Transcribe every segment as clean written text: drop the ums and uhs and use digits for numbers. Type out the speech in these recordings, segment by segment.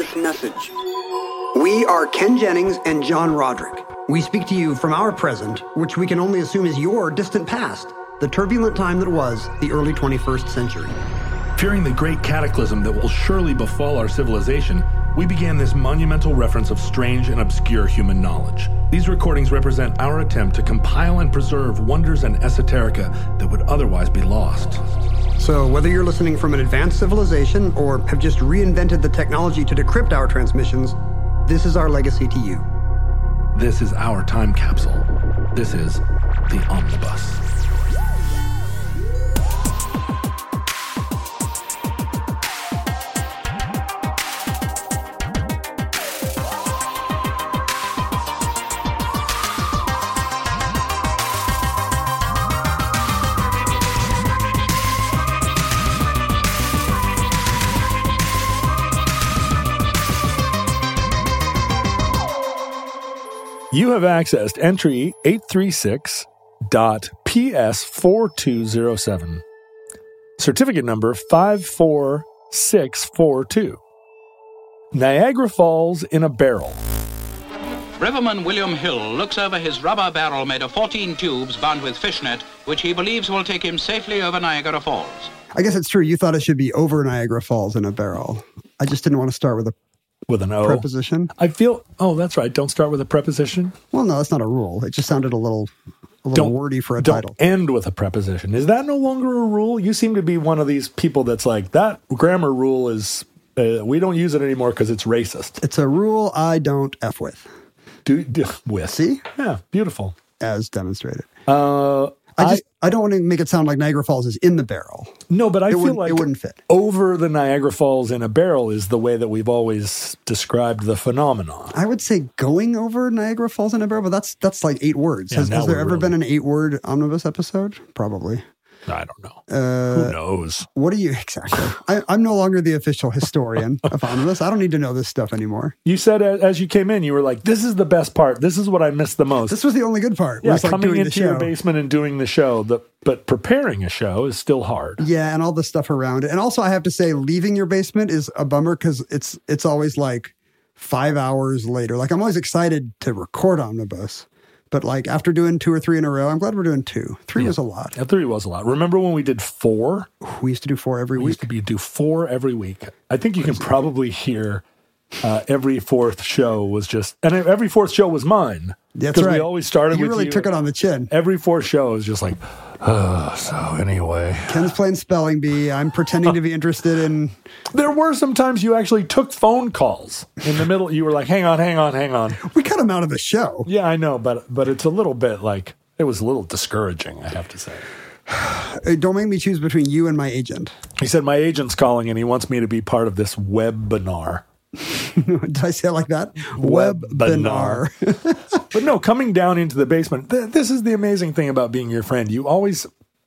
this message. We are Ken Jennings and John Roderick. We speak to you from our present, which we can only assume is your distant past, the turbulent time that was the early 21st century. Fearing the great cataclysm that will surely befall our civilization, we began this monumental reference of strange and obscure human knowledge. These recordings represent our attempt to compile and preserve wonders and esoterica that would otherwise be lost. So whether you're listening from an advanced civilization or have just reinvented the technology to decrypt our transmissions, this is our legacy to you. This is our time capsule. This is the Omnibus. You have accessed entry 836.PS4207. Certificate number 54642. Niagara Falls in a barrel. Riverman William Hill looks over his rubber barrel made of 14 tubes bound with fishnet, which he believes will take him safely over Niagara Falls. I guess it's true. You thought it should be over Niagara Falls in a barrel. I just didn't want to start with an O. Preposition. I feel, that's right. Don't start with a preposition. Well, no, that's not a rule. It just sounded a little wordy for a title. Don't end with a preposition. Is that no longer a rule? You seem to be one of these people that's like, that grammar rule is, we don't use it anymore because it's racist. It's a rule I don't F with. With. See? Yeah, beautiful. As demonstrated. I don't want to make it sound like Niagara Falls is in the barrel. No, but I feel like it wouldn't fit. Over the Niagara Falls in a barrel is the way that we've always described the phenomenon. I would say going over Niagara Falls in a barrel, but that's like 8 words. Yeah, has there ever been an 8-word omnibus episode? Probably. I don't know. Who knows? What are you exactly? I'm no longer the official historian of Omnibus. I don't need to know this stuff anymore. You said as you came in, you were like, "This is the best part. This is what I missed the most." This was the only good part. Yeah, coming into your basement and doing the show. But preparing a show is still hard. Yeah, and all the stuff around it. And also, I have to say, leaving your basement is a bummer because it's always like 5 hours later. Like I'm always excited to record Omnibus. But like after doing 2 or 3 in a row, I'm glad we're doing 2. 3 was a lot. Yeah, 3 was a lot. Remember when we did 4? We used to do 4 every week. We used to do 4 every week. I think you can probably hear every 4th show was just, and every 4th show was mine. That's right. Because we always started with you. You really took it on the chin. Every 4th show is just like, so anyway. Ken's playing spelling bee. I'm pretending to be interested in. There were some times you actually took phone calls in the middle. You were like, hang on. We cut him out of the show. Yeah, I know, but it's a little bit like, it was a little discouraging, I have to say. Don't make me choose between you and my agent. He said, my agent's calling and he wants me to be part of this webinar. Did I say it like that? Webinar. But no, coming down into the basement, this is the amazing thing about being your friend. You always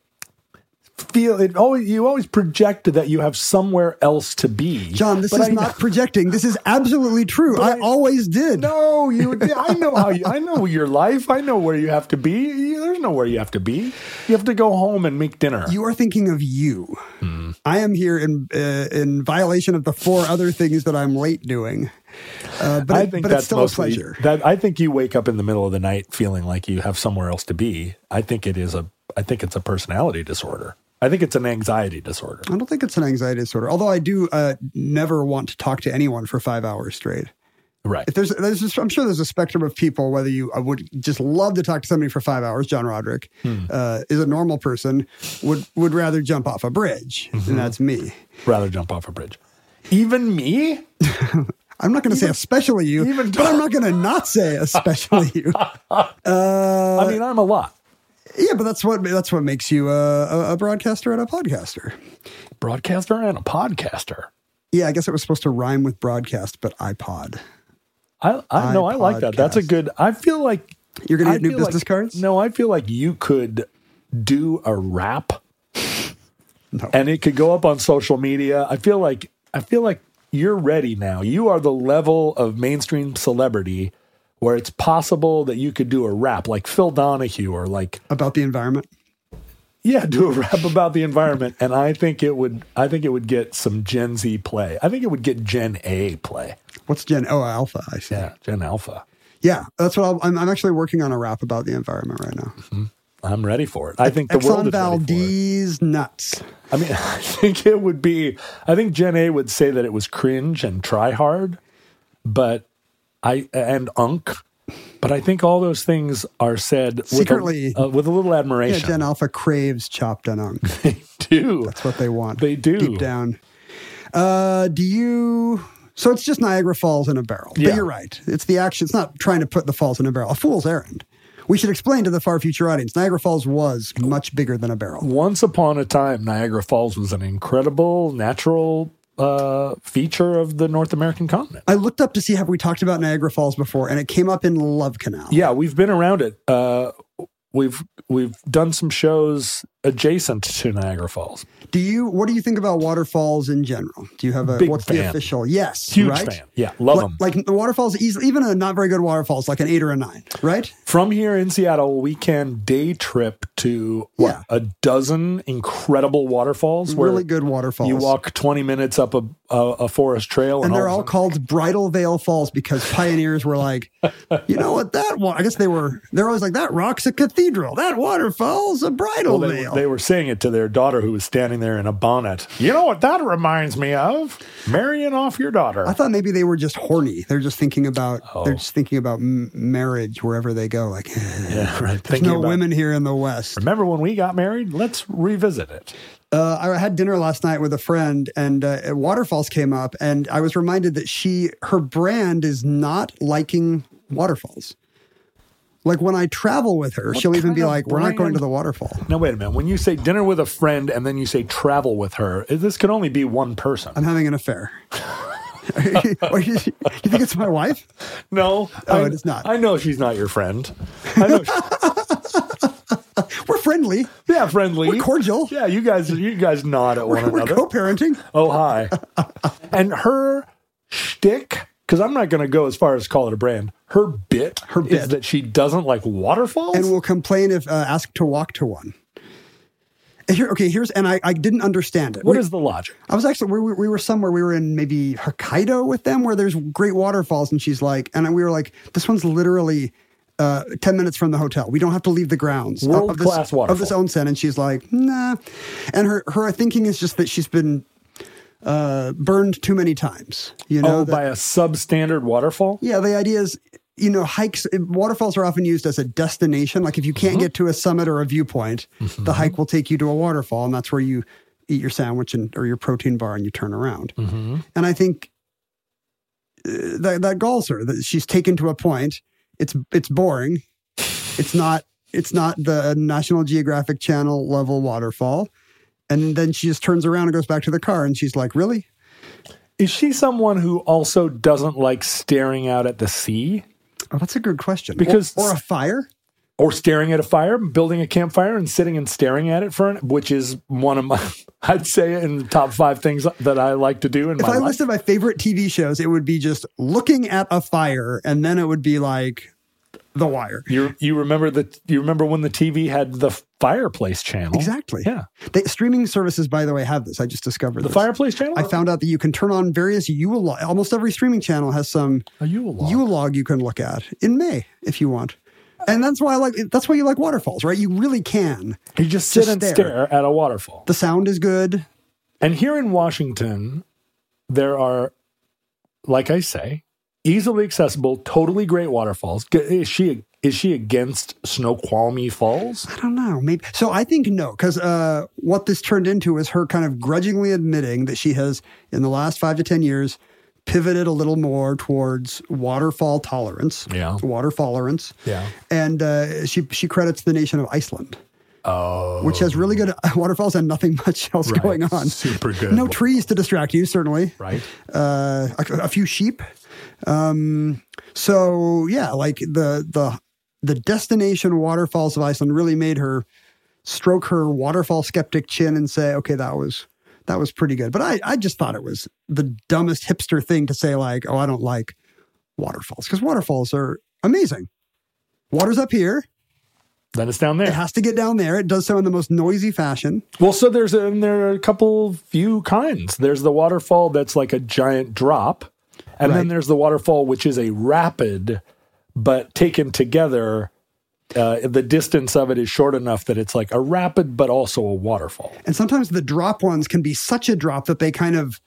feel it. You always project that you have somewhere else to be. John, this is not projecting. This is absolutely true. I always did. No, I know I know your life. I know where you have to be. There's nowhere you have to be. You have to go home and make dinner. You are thinking of you. I am here in violation of the 4 other things that I'm late doing. But it's still mostly a pleasure. I think you wake up in the middle of the night feeling like you have somewhere else to be. I think it's a personality disorder. I think it's an anxiety disorder. I don't think it's an anxiety disorder. Although I do never want to talk to anyone for 5 hours straight. Right. If I'm sure there's a spectrum of people, whether I would just love to talk to somebody for 5 hours, John Roderick, is a normal person, would rather jump off a bridge. And that's me. Rather jump off a bridge. Even me? I'm not going to say especially you, but I'm not going to not say especially you. I mean, I'm a lot. Yeah, but that's what makes you a broadcaster and a podcaster. Broadcaster and a podcaster. Yeah, I guess it was supposed to rhyme with broadcast, but iPod. I like that. That's a good. I feel like you're going to get new business cards. No, I feel like you could do a rap, and it could go up on social media. I feel like you're ready now. You are the level of mainstream celebrity where it's possible that you could do a rap like Phil Donahue or like about the environment. Yeah, do a rap about the environment, and I think it would get some Gen Z play. I think it would get Gen A play. What's Gen? Oh, Alpha. I see. Yeah, Gen Alpha. Yeah, that's what I'm actually working on a rap about the environment right now. Mm-hmm. I'm ready for it. I think the world is ready for it. Valdez nuts. I mean, I think it would be. I think Gen A would say that it was cringe and try hard, and unk. But I think all those things are said secretly with a little admiration. Yeah, Gen Alpha craves chopped and unk. They do. That's what they want. They do. Deep down. So it's just Niagara Falls in a barrel. Yeah. But you're right. It's the action. It's not trying to put the falls in a barrel. A fool's errand. We should explain to the far future audience, Niagara Falls was much bigger than a barrel. Once upon a time, Niagara Falls was an incredible natural feature of the North American continent. I looked up to see have we talked about Niagara Falls before, and it came up in Love Canal. Yeah, we've been around it. We've done some shows adjacent to Niagara Falls. What do you think about waterfalls in general? Do you have what's fan. The official? Yes. Huge right? fan. Yeah, love them. Like the waterfalls, even a not very good waterfalls, like an 8 or a 9, right? From here in Seattle, we can day trip to a dozen incredible waterfalls. Really good waterfalls. You walk 20 minutes up a forest trail. And they're all called Bridal Veil Falls because pioneers were like, you know what, I guess they're always like, that rock's a cathedral. That waterfall's a bridal veil. They were saying it to their daughter who was standing there in a bonnet. You know what that reminds me of? Marrying off your daughter. I thought maybe they were just horny. They're just thinking about marriage wherever they go. Like, yeah, right. There's no women here in the West. Remember when we got married? Let's revisit it. I had dinner last night with a friend, and waterfalls came up, and I was reminded that her brand is not liking waterfalls. Like when I travel with her, she'll even be like, we're not going to the waterfall. Now, wait a minute. When you say dinner with a friend and then you say travel with her, this can only be one person. I'm having an affair. You think it's my wife? No. It is not. I know she's not your friend. I know we're friendly. Yeah, friendly. We're cordial. Yeah, you guys nod at one another. We're co-parenting. Oh, hi. And her shtick, because I'm not going to go as far as call it a brand, her bit is that she doesn't like waterfalls? And will complain if asked to walk to one. And I didn't understand it. What is the logic? I was actually, we were somewhere, we were in maybe Hokkaido with them where there's great waterfalls, and she's like, and we were like, this one's literally 10 minutes from the hotel. We don't have to leave the grounds. World-class waterfall. Of this onsen. And she's like, nah. And her thinking is just that she's been burned too many times. By a substandard waterfall? Yeah, the idea is, waterfalls are often used as a destination. Like if you can't get to a summit or a viewpoint, the hike will take you to a waterfall, and that's where you eat your sandwich or your protein bar and you turn around. Mm-hmm. And I think that galls her. That she's taken to a point. It's boring. It's not the National Geographic Channel level waterfall. And then she just turns around and goes back to the car, and she's like, really? Is she someone who also doesn't like staring out at the sea? Oh, that's a good question. Because or a fire? Or staring at a fire, building a campfire and sitting and staring at it which is one of my, I'd say in the top 5 things that I like to do in my life. If I listed my favorite TV shows, it would be just looking at a fire, and then it would be like The Wire. You remember when the TV had the Fireplace channel? Exactly. Yeah. Streaming services, by the way, have this. I just discovered the Fireplace channel. I found out that you can turn on various Yule log. Almost every streaming channel has some Yule log you can look at in May if you want. And that's why you like waterfalls, right? You really can. You just sit and stare at a waterfall. The sound is good. And here in Washington, there are, like I say, easily accessible, totally great waterfalls. Is she against Snoqualmie Falls? I don't know. Maybe. So I think no, because what this turned into is her kind of grudgingly admitting that she has, in the last 5 to 10 years, pivoted a little more towards waterfall tolerance. Yeah. Waterfallerance. Yeah. And she credits the nation of Iceland. Oh. Which has really good waterfalls and nothing much else going on. Super good. No trees to distract you, certainly. Right. A few sheep. So yeah, like the destination waterfalls of Iceland really made her stroke her waterfall skeptic chin and say, okay, that was pretty good. But I just thought it was the dumbest hipster thing to say, like, oh, I don't like waterfalls, because waterfalls are amazing. Water's up here. Then it's down there. It has to get down there. It does so in the most noisy fashion. Well, so there are a few kinds. There's the waterfall that's like a giant drop. And Right. then there's the waterfall, which is a rapid, but taken together, the distance of it is short enough that it's like a rapid, but also a waterfall. And sometimes the drop ones can be such a drop that they kind of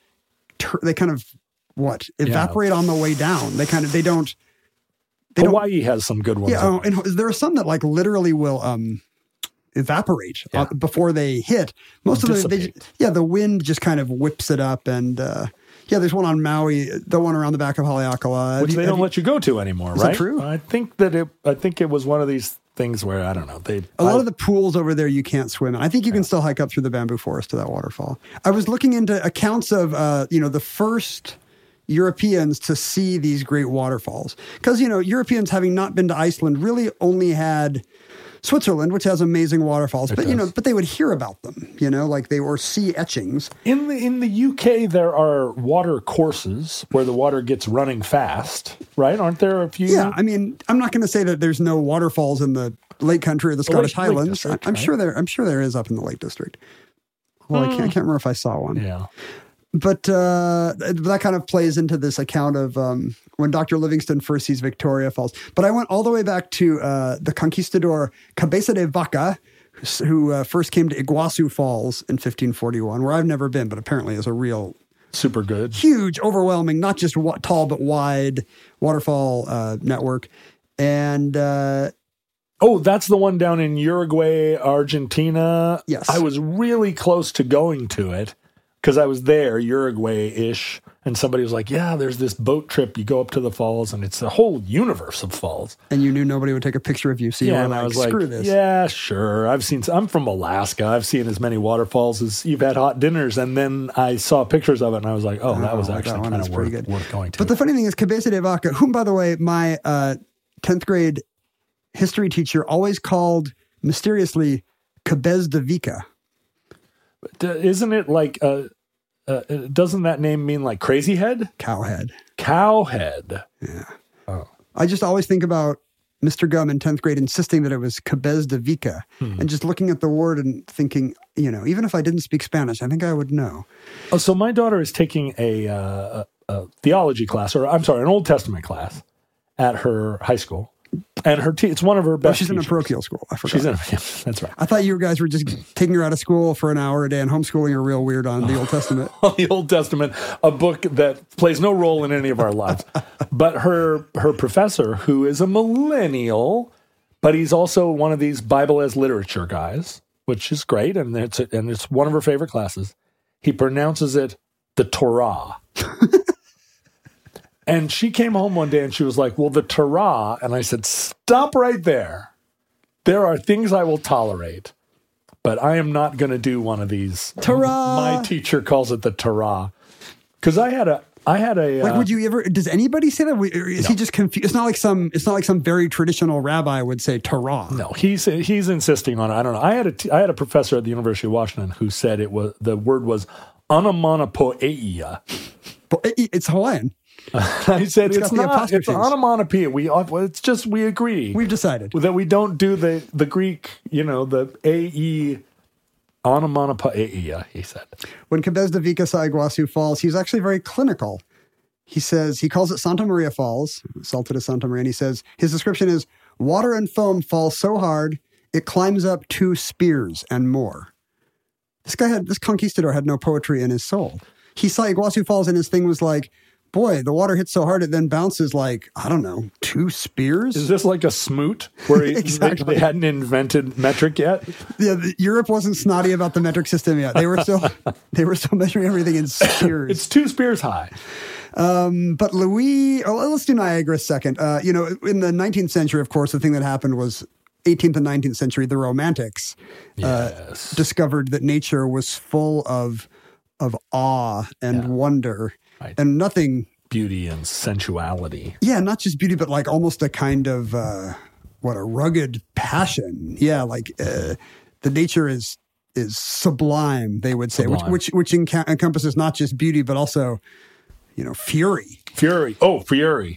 evaporate on the way down. They don't. Hawaii has some good ones. Yeah, and there are some that like literally will evaporate before they hit. Most of them, the wind just kind of whips it up. And there's one on Maui, the one around the back of Haleakala, which they don't let you go to anymore. Is right? that true? I think it was one of these things where I don't know. A lot of the pools over there you can't swim in. I think you can still hike up through the bamboo forest to that waterfall. I was looking into accounts of the first Europeans to see these great waterfalls, because Europeans, having not been to Iceland, really only had Switzerland, which has amazing waterfalls, but they would hear about them, like they were sea etchings. In the UK, there are water courses where the water gets running fast, right? Aren't there a few? Yeah, I mean, I'm not going to say that there's no waterfalls in the Lake Country or the Scottish Highlands. District, I'm sure there is up in the Lake District. Well, I can't remember if I saw one. Yeah. But that kind of plays into this account of when Dr. Livingston first sees Victoria Falls. But I went all the way back to the conquistador Cabeza de Vaca, who first came to Iguazu Falls in 1541, where I've never been, but apparently is a real super good, huge, overwhelming, not just tall but wide waterfall network. And that's the one down in Uruguay, Argentina. Yes, I was really close to going to it, because I was there, Uruguay-ish, and somebody was like, yeah, there's this boat trip. You go up to the falls, and it's a whole universe of falls. And you knew nobody would take a picture of you, so you were like, screw this. Yeah, sure. I'm from Alaska. I've seen as many waterfalls as you've had hot dinners, and then I saw pictures of it, and I was like, that was actually kind of worth going to. But the funny thing is, Cabeza de Vaca, whom, by the way, my 10th grade history teacher always called, mysteriously, Cabez de Vica. Isn't it like, doesn't that name mean like crazy head? Cowhead. Yeah. Oh. I just always think about Mr. Gum in 10th grade insisting that it was Cabez de Vica, and just looking at the word and thinking, even if I didn't speak Spanish, I think I would know. Oh, so my daughter is taking a theology class, or I'm sorry, an Old Testament class at her high school. And it's one of her best. She's in teachers. a parochial school. I forgot. That's right. I thought you guys were just taking her out of school for an hour a day and homeschooling her real weird on the Old Testament. The Old Testament, a book that plays no role in any of our lives. But her professor, who is a millennial, but he's also one of these Bible as literature guys, which is great, and it's one of her favorite classes. He pronounces it the Torah. And she came home one day and she was like, well, the Torah. And I said, stop right there. There are things I will tolerate, but I am not going to do one of these. Torah. My teacher calls it the Torah. Because I had a like, would you ever, does anybody say that? Is he just confused? It's not like some very traditional rabbi would say Torah. No, he's insisting on it. I don't know. I had a professor at the University of Washington who said the word was onomatopoeia. It's Hawaiian. I said it's not. It's onomatopoeia. We agree. We've decided that we don't do the Greek. The ae onomatopoeia. He said when Cabez de Vica saw Iguazu Falls, he's actually very clinical. He says he calls it Santa Maria Falls, Salto de Santa Maria, and he says his description is water and foam fall so hard it climbs up 2 spears and more. This conquistador had no poetry in his soul. He saw Iguazu Falls and his thing was like, boy, the water hits so hard it then bounces like, I don't know, 2 spears? Is this like a smoot where exactly. they hadn't invented metric yet? Yeah, Europe wasn't snotty about the metric system yet. They were still measuring everything in spears. It's 2 spears high. But let's do Niagara a second. In the 19th century, of course, the thing that happened was 18th and 19th century, the Romantics discovered that nature was full of awe and wonder. Right. And nothing... Beauty and sensuality. Yeah, not just beauty, but like almost a kind of, a rugged passion. Yeah, like the nature is sublime, they would say, which encompasses not just beauty, but also, fury. Fury. Oh, fury.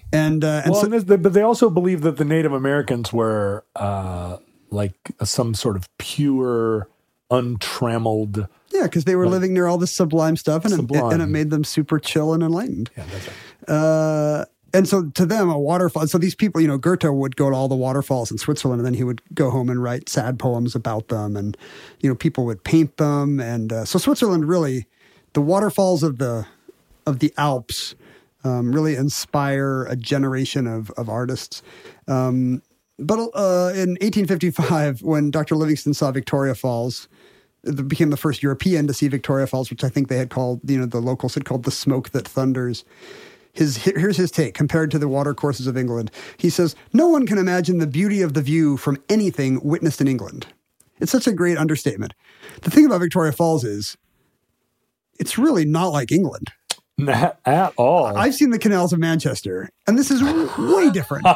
But they also believe that the Native Americans were like some sort of pure, untrammeled... Yeah, because they were living near all this sublime stuff, and it made them super chill and enlightened. Yeah, that's And so to them, a waterfall. So these people, Goethe would go to all the waterfalls in Switzerland, and then he would go home and write sad poems about them, and people would paint them. And so Switzerland really, the waterfalls of the Alps really inspire a generation of artists. But in 1855, when Dr. Livingstone saw Victoria Falls, it became the first European to see Victoria Falls, which I think they had called, the locals had called the smoke that thunders. Here's his take compared to the watercourses of England. He says, no one can imagine the beauty of the view from anything witnessed in England. It's such a great understatement. The thing about Victoria Falls is it's really not like England. Not at all. I've seen the canals of Manchester, and this is way different.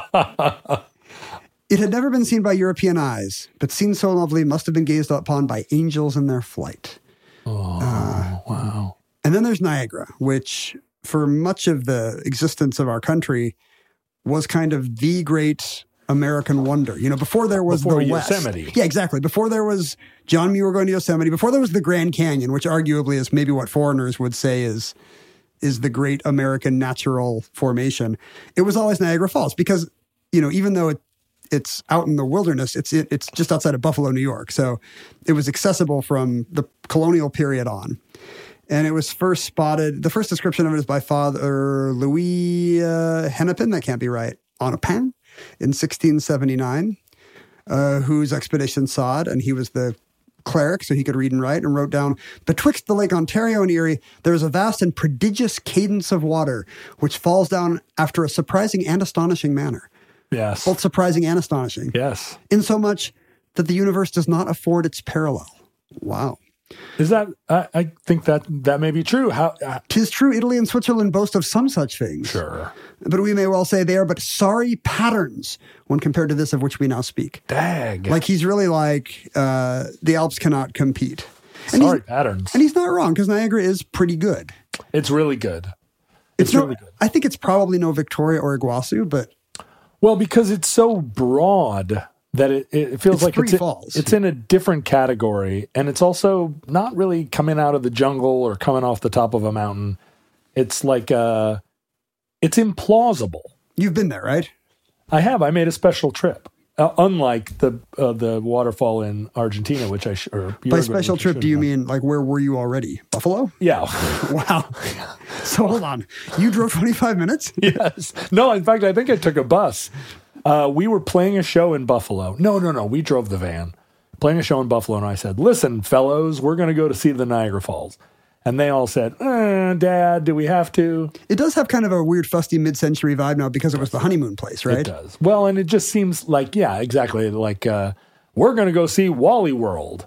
It had never been seen by European eyes, but seen so lovely must have been gazed upon by angels in their flight. Oh, wow. And then there's Niagara, which for much of the existence of our country was kind of the great American wonder. Before there was the Yosemite. West. Yeah, exactly. Before there was John Muir going to Yosemite, before there was the Grand Canyon, which arguably is maybe what foreigners would say is the great American natural formation, it was always Niagara Falls because, even though it's out in the wilderness, it's just outside of Buffalo, New York. So it was accessible from the colonial period on. And it was first spotted, the first description of it is by Father Louis Hennepin, that can't be right, Hennepin, in 1679, whose expedition saw it, and he was the cleric, so he could read and write, and wrote down, betwixt the Lake Ontario and Erie, there is a vast and prodigious cadence of water, which falls down after a surprising and astonishing manner. Yes. Both surprising and astonishing. Yes. Insomuch that the universe does not afford its parallel. Wow. Is that, I think that may be true. How? 'Tis true, Italy and Switzerland boast of some such things. Sure. But we may well say they are but sorry patterns when compared to this of which we now speak. Dag. Like he's really like, the Alps cannot compete. Sorry patterns. And he's not wrong, because Niagara is pretty good. It's really good. It's really good. I think it's probably no Victoria or Iguazu, but... Well, because it's so broad that it feels like it's in a different category, and it's also not really coming out of the jungle or coming off the top of a mountain. It's like it's implausible. You've been there, right? I have. I made a special trip, unlike the waterfall in Argentina, which by special trip, do you mean like where were you already? Buffalo? Yeah. Wow. So hold on, you drove 25 minutes? Yes. No, in fact, I think I took a bus. We were playing a show in Buffalo. No. We drove the van. Playing a show in Buffalo, and I said, listen, fellows, we're going to go to see the Niagara Falls. And they all said, Dad, do we have to? It does have kind of a weird, fusty mid-century vibe now because it was the honeymoon place, right? It does. Well, and it just seems like, yeah, exactly. Like, we're going to go see Wally World.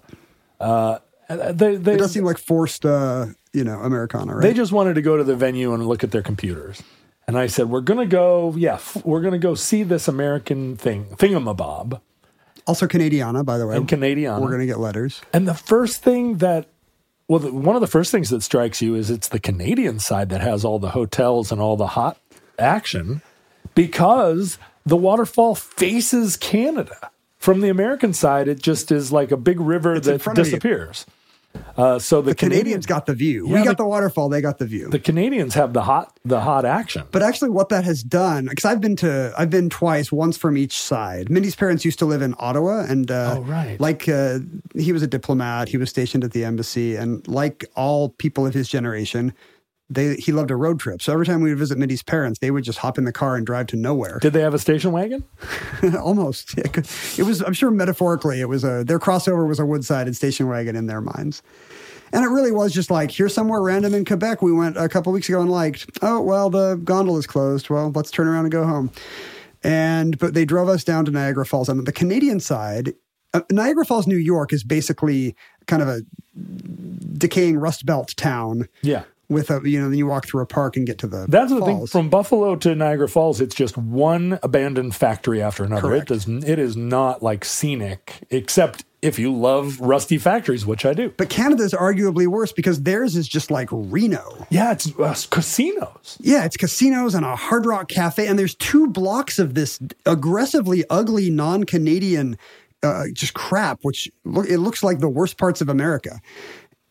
It does seem like forced, Americana, right? They just wanted to go to the venue and look at their computers. And I said, we're going to go see this American thingamabob. Also Canadiana, by the way. And Canadiana. We're going to get letters. And the first thing one of the first things that strikes you is it's the Canadian side that has all the hotels and all the hot action, because the waterfall faces Canada. From the American side, it just is like a big river that disappears. So the Canadians got the view. We got the waterfall. They got the view. The Canadians have the hot action. But actually, what that has done, because I've been twice, once from each side. Mindy's parents used to live in Ottawa, and he was a diplomat. He was stationed at the embassy, and like all people of his generation, he loved a road trip. So every time we would visit Mindy's parents, they would just hop in the car and drive to nowhere. Did they have a station wagon? Almost. It was, I'm sure metaphorically, it was their crossover was a wood-sided station wagon in their minds. And it really was just like, here's somewhere random in Quebec we went a couple weeks ago and liked, oh, well, the gondola is closed. Well, let's turn around and go home. But they drove us down to Niagara Falls. On the Canadian side, Niagara Falls, New York is basically kind of a decaying Rust Belt town. Yeah. With then you walk through a park and get to the That's falls. The thing. From Buffalo to Niagara Falls, it's just one abandoned factory after another. Correct. It is not like scenic, except if you love rusty factories, which I do. But Canada's arguably worse because theirs is just like Reno. Yeah, it's casinos. Yeah, it's casinos and a Hard Rock Cafe, and there's 2 blocks of this aggressively ugly non-Canadian just crap, which it looks like the worst parts of America.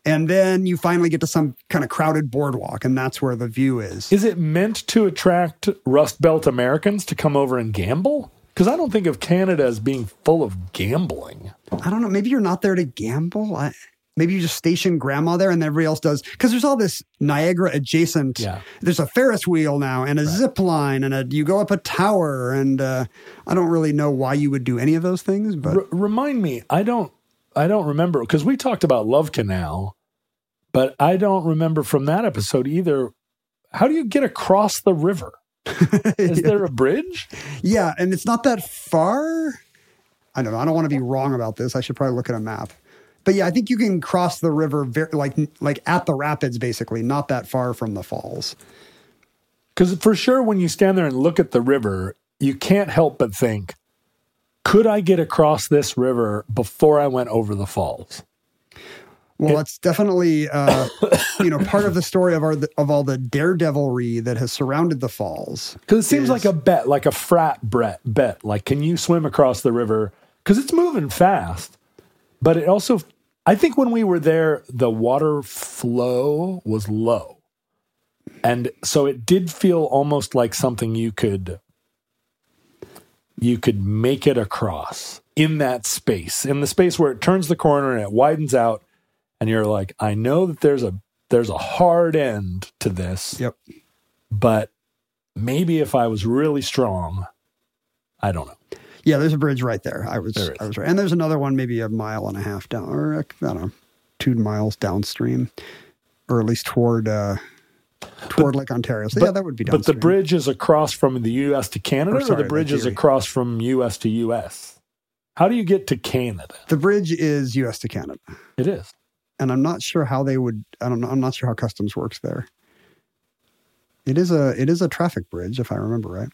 And then you finally get to some kind of crowded boardwalk, and that's where the view is. Is it meant to attract Rust Belt Americans to come over and gamble? Because I don't think of Canada as being full of gambling. I don't know. Maybe you're not there to gamble. Maybe you just station grandma there and everybody else does. Because there's all this Niagara adjacent. Yeah. There's a Ferris wheel now and a zip line and you go up a tower. And I don't really know why you would do any of those things. But remind me, I don't remember. Because we talked about Love Canal, but I don't remember from that episode either. How do you get across the river? Is there a bridge? Yeah, and it's not that far. I don't know. I don't want to be wrong about this. I should probably look at a map. But yeah, I think you can cross the river like at the rapids, basically, not that far from the falls. Because for sure, when you stand there and look at the river, you can't help but think, could I get across this river before I went over the falls? Well, it's definitely part of the story of all the daredevilry that has surrounded the falls. Because it seems like a bet, like a frat bet. Like, can you swim across the river? Because it's moving fast. But it also, I think when we were there, the water flow was low. And so it did feel almost like something you could make it across in that space, in the space where it turns the corner and it widens out. And you're like, I know that there's a hard end to this. Yep. But maybe if I was really strong, I don't know. Yeah, there's a bridge right there. I was right. And there's another one maybe a mile and a half down, or I don't know, 2 miles downstream, or at least toward Lake Ontario. So that would be downstream. But the bridge is across from the U.S. to Canada, or the bridge is across from U.S. to U.S.? How do you get to Canada? The bridge is U.S. to Canada. It is. And I'm not sure how they would, I don't know, I'm not sure how customs works there. It is a traffic bridge, if I remember right.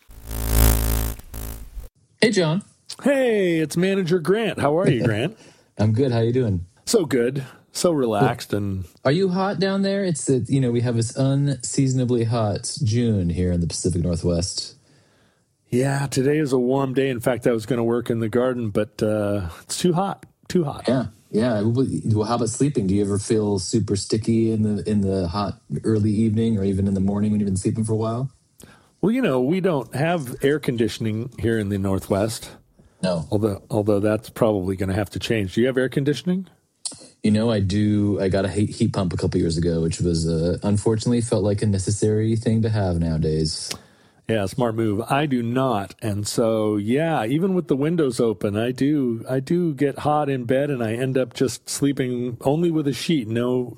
Hey, John. Hey, it's Manager Grant. How are you, Grant? I'm good. How you doing? So good. So relaxed. And are you hot down there? It's we have this unseasonably hot June here in the Pacific Northwest. Yeah, today is a warm day. In fact, I was going to work in the garden, but it's too hot. Too hot. Yeah. Well, how about sleeping? Do you ever feel super sticky in the hot early evening or even in the morning when you've been sleeping for a while? Well, we don't have air conditioning here in the Northwest. No. Although that's probably going to have to change. Do you have air conditioning? I do. I got a heat pump a couple years ago, which was unfortunately felt like a necessary thing to have nowadays. Yeah, smart move. I do not. And so, yeah, even with the windows open, I do get hot in bed and I end up just sleeping only with a sheet, no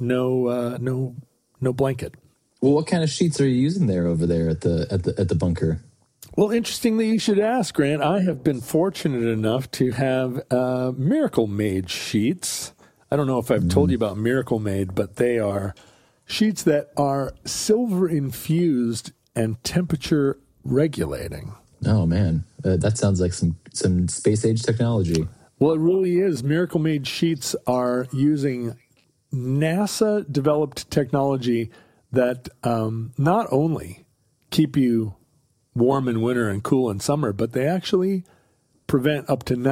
blanket. Well, what kind of sheets are you using over there at the bunker? Well, interesting that you should ask, Grant. I have been fortunate enough to have Miracle Made sheets. I don't know if I've told you about Miracle Made, but they are sheets that are silver infused and temperature regulating. Oh man, that sounds like some space age technology. Well, it really is. Miracle Made sheets are using NASA developed technology that not only keep you warm in winter and cool in summer, but they actually prevent up to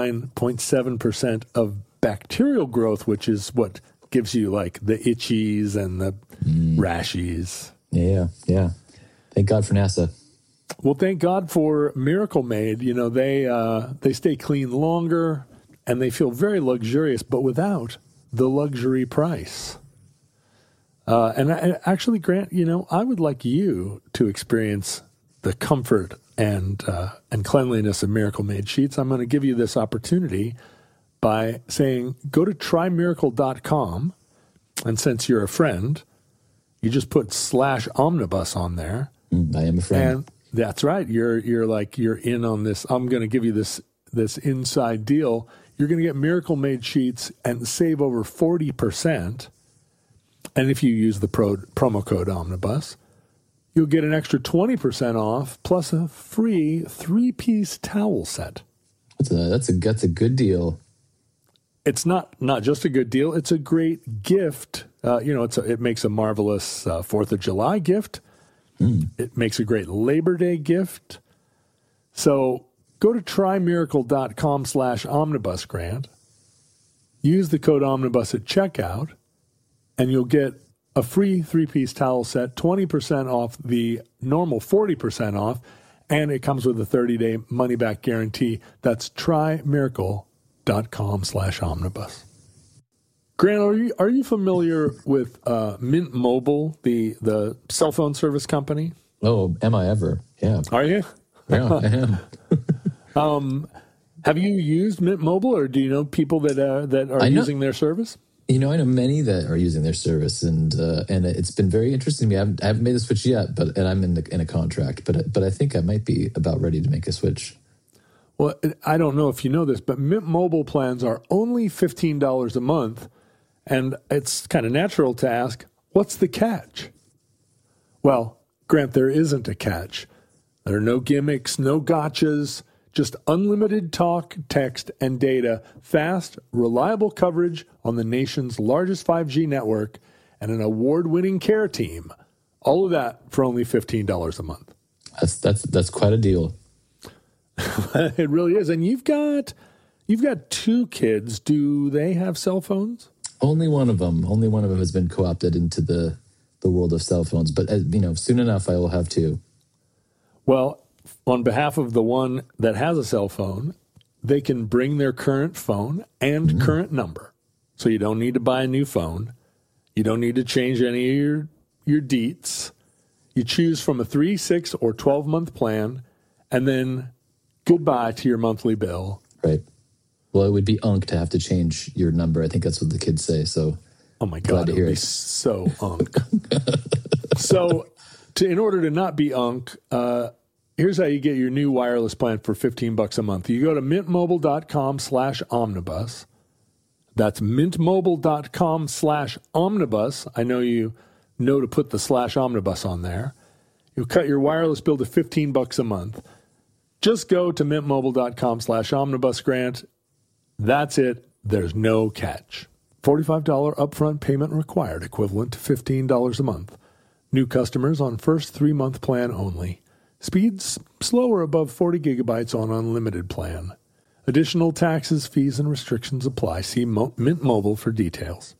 99.7% of bacterial growth, which is what gives you like the itchies and the rashes. Yeah. Thank God for NASA. Well, thank God for Miracle Made. They stay clean longer and they feel very luxurious, but without the luxury price. And actually, Grant, I would like you to experience the comfort and cleanliness of Miracle Made sheets. I'm going to give you this opportunity by saying, go to trymiracle.com. And since you're a friend, you just put /omnibus on there. I am a friend. And that's right. You're in on this. I'm going to give you this inside deal. You're going to get Miracle Made sheets and save over 40%. And if you use the promo code Omnibus, you'll get an extra 20% off plus a free 3-piece towel set. That's a good deal. It's not just a good deal. It's a great gift. It makes a marvelous 4th of July gift. It makes a great Labor Day gift. So go to trymiracle.com/omnibus, Grant. Use the code Omnibus at checkout. and you'll get a free 3-piece towel set, 20% off the normal 40% off, and it comes with a 30-day money-back guarantee. That's trymiracle.com/omnibus. Grant, are you familiar with Mint Mobile, the cell phone service company? Oh, am I ever? Yeah. Are you? Yeah, I am. Have you used Mint Mobile, or do you know people that are using their service? I know many that are using their service, and it's been very interesting to me. I haven't made the switch yet, and I'm in a contract, but I think I might be about ready to make a switch. Well, I don't know if you know this, but Mint Mobile plans are only $15 a month, and it's kind of natural to ask, what's the catch? Well, Grant, there isn't a catch. There are no gimmicks, no gotchas. Just unlimited talk, text, and data, fast, reliable coverage on the nation's largest 5G network, and an award-winning care team. All of that for only $15 a month. That's quite a deal. It really is. And you've got 2 kids. Do they have cell phones? Only one of them has been co-opted into the world of cell phones. But soon enough, I will have 2. Well, on behalf of the one that has a cell phone, they can bring their current phone and current number. So you don't need to buy a new phone. You don't need to change any of your deets. You choose from a 3, 6, or 12-month plan, and then goodbye to your monthly bill. Right. Well, it would be unk to have to change your number. I think that's what the kids say. So, oh my God, it would be so unk. So, in order to not be unk, here's how you get your new wireless plan for $15 a month. You go to mintmobile.com/omnibus. That's mintmobile.com/omnibus. I know you know to put the /omnibus on there. You'll cut your wireless bill to $15 a month. Just go to mintmobile.com/omnibus, Grant. That's it. There's no catch. $45 upfront payment required, equivalent to $15 a month. New customers on first 3-month plan only. Speeds slower above 40 gigabytes on unlimited plan. Additional taxes, fees, and restrictions apply. See Mint Mobile for details.